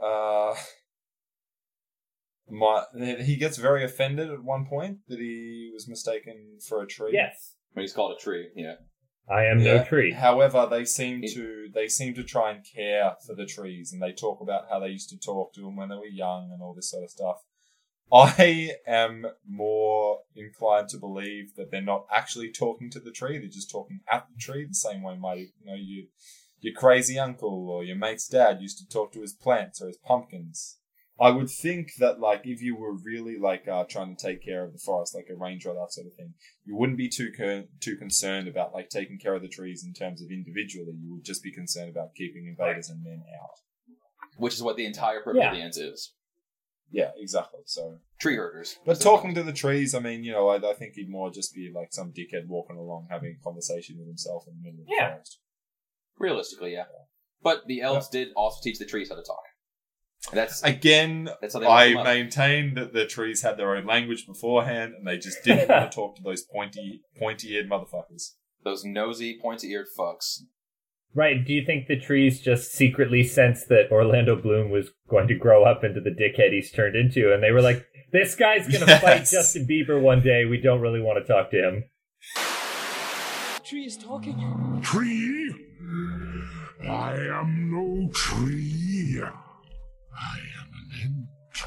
he gets very offended at one point that he was mistaken for a tree. Yes, when he's called a tree. Yeah, I am no tree. However, they seem to try and care for the trees, and they talk about how they used to talk to them when they were young and all this sort of stuff. I am more inclined to believe that they're not actually talking to the tree; they're just talking at the tree, the same way your crazy uncle or your mate's dad used to talk to his plants or his pumpkins. I would think that, like, if you were really, like, trying to take care of the forest, like a ranger or that sort of thing, you wouldn't be too concerned about, like, taking care of the trees in terms of individually. You would just be concerned about keeping invaders and men out. Which is what the entire purpose of the Ents is. Yeah, exactly. So tree herders. But talking to the trees, I mean, I think he'd more just be, like, some dickhead walking along having a conversation with himself in the middle of the forest. Realistically, yeah. But the elves did also teach the trees how to talk. That's how I maintain that the trees had their own language beforehand, and they just didn't want to talk to those pointy-eared motherfuckers. Those nosy, pointy-eared fucks. Right. Do you think the trees just secretly sensed that Orlando Bloom was going to grow up into the dickhead he's turned into, and they were like, this guy's going to fight Justin Bieber one day. We don't really want to talk to him. The tree is talking. Tree? I am no tree. I am an Ent.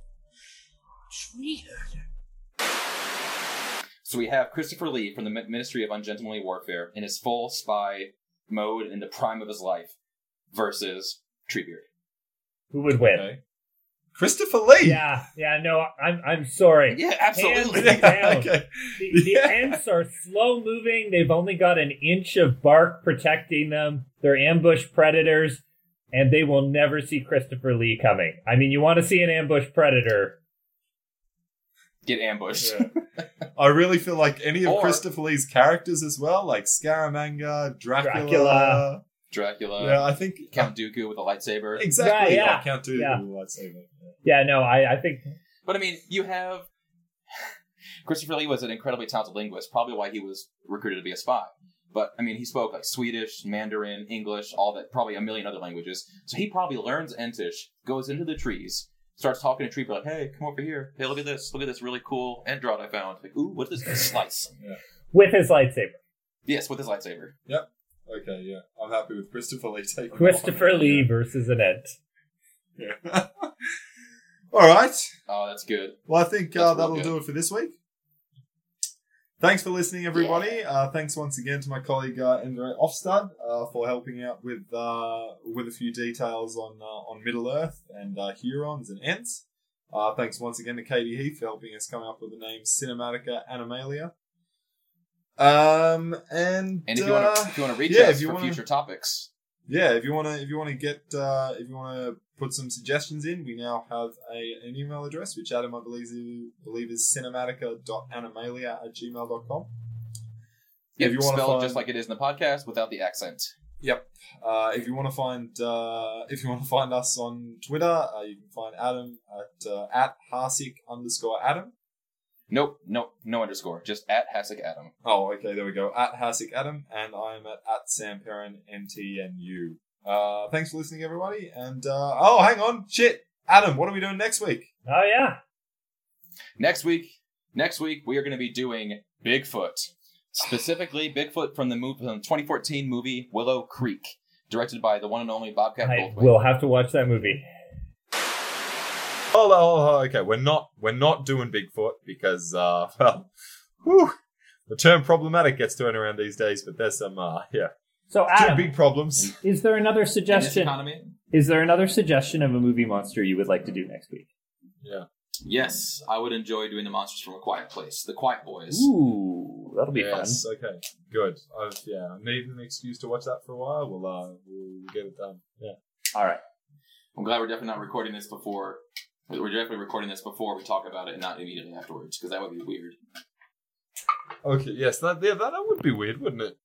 Tree herder. So we have Christopher Lee from the Ministry of Ungentlemanly Warfare in his full spy mode in the prime of his life versus Treebeard. Who would win? Okay. Christopher Lee. Yeah, no, I'm sorry. Yeah, absolutely. Hands down. Okay. The Ents are slow moving. They've only got an inch of bark protecting them. They're ambush predators, and they will never see Christopher Lee coming. I mean, you want to see an ambush predator. Get ambushed. Yeah. I really feel like any of Or- Christopher Lee's characters as well, like Scaramanga, Dracula. Dracula. Yeah, I think Count Dooku with a lightsaber. exactly. Yeah, I can't do yeah. the lightsaber. Yeah, no, I think But I mean, you have Christopher Lee was an incredibly talented linguist, probably why he was recruited to be a spy. But I mean, he spoke like Swedish, Mandarin, English, all that, probably a million other languages. So he probably learns Entish, goes into the trees, starts talking to Treebeard like, "Hey, come over here. Hey, look at this really cool Endrod I found. Like, ooh, what's this? A slice." with his lightsaber. Yes, with his lightsaber. Okay, yeah. I'm happy with Christopher Lee taking Christopher on. Lee versus an Ent. Yeah. All right. Oh, that's good. Well, I think That's real that'll good. do it for this week. Thanks for listening, everybody. Thanks once again to my colleague Endre Ofstad for helping out with a few details on Middle Earth and Hurons and Ents. Thanks once again to Katie Heath for helping us come up with the name Cinematica Animalia. And And if you want to reach yeah, us if you for wanna- future topics, yeah, if you want to put some suggestions in, we now have an email address, which Adam, I believe is cinematica.animalia@gmail.com. if you you wanna spell find- just like it is in the podcast without the accent. Yep. If you want to find us on Twitter, you can find Adam at @Harsik_Adam. Nope, no underscore. Just at Hasek Adam. Oh, okay, there we go. At Harsik Adam, and I am at Sam Perrin NTNU. Thanks for listening, everybody. And hang on, shit, Adam, what are we doing next week? Oh yeah. Next week, we are going to be doing Bigfoot. Specifically, Bigfoot from the 2014 movie Willow Creek, directed by the one and only Bobcat I Goldthwait. will have to watch that movie. Okay. We're not doing Bigfoot because, the term problematic gets thrown around these days. But there's some, So two Adam, big problems. is there another In this suggestion? economy? Is there another suggestion of a movie monster you would like to do next week? Yeah. Yes, I would enjoy doing the Monsters from a Quiet Place, the Quiet Boys. Ooh, that'll be Yes. Okay. Good. I need an excuse to watch that for a while. We'll get it done. Yeah. fun. All right. I'm glad we're definitely not recording this before. We're definitely recording this before we talk about it and not immediately afterwards, because that would be weird. Okay. Yes. That would be weird, wouldn't it?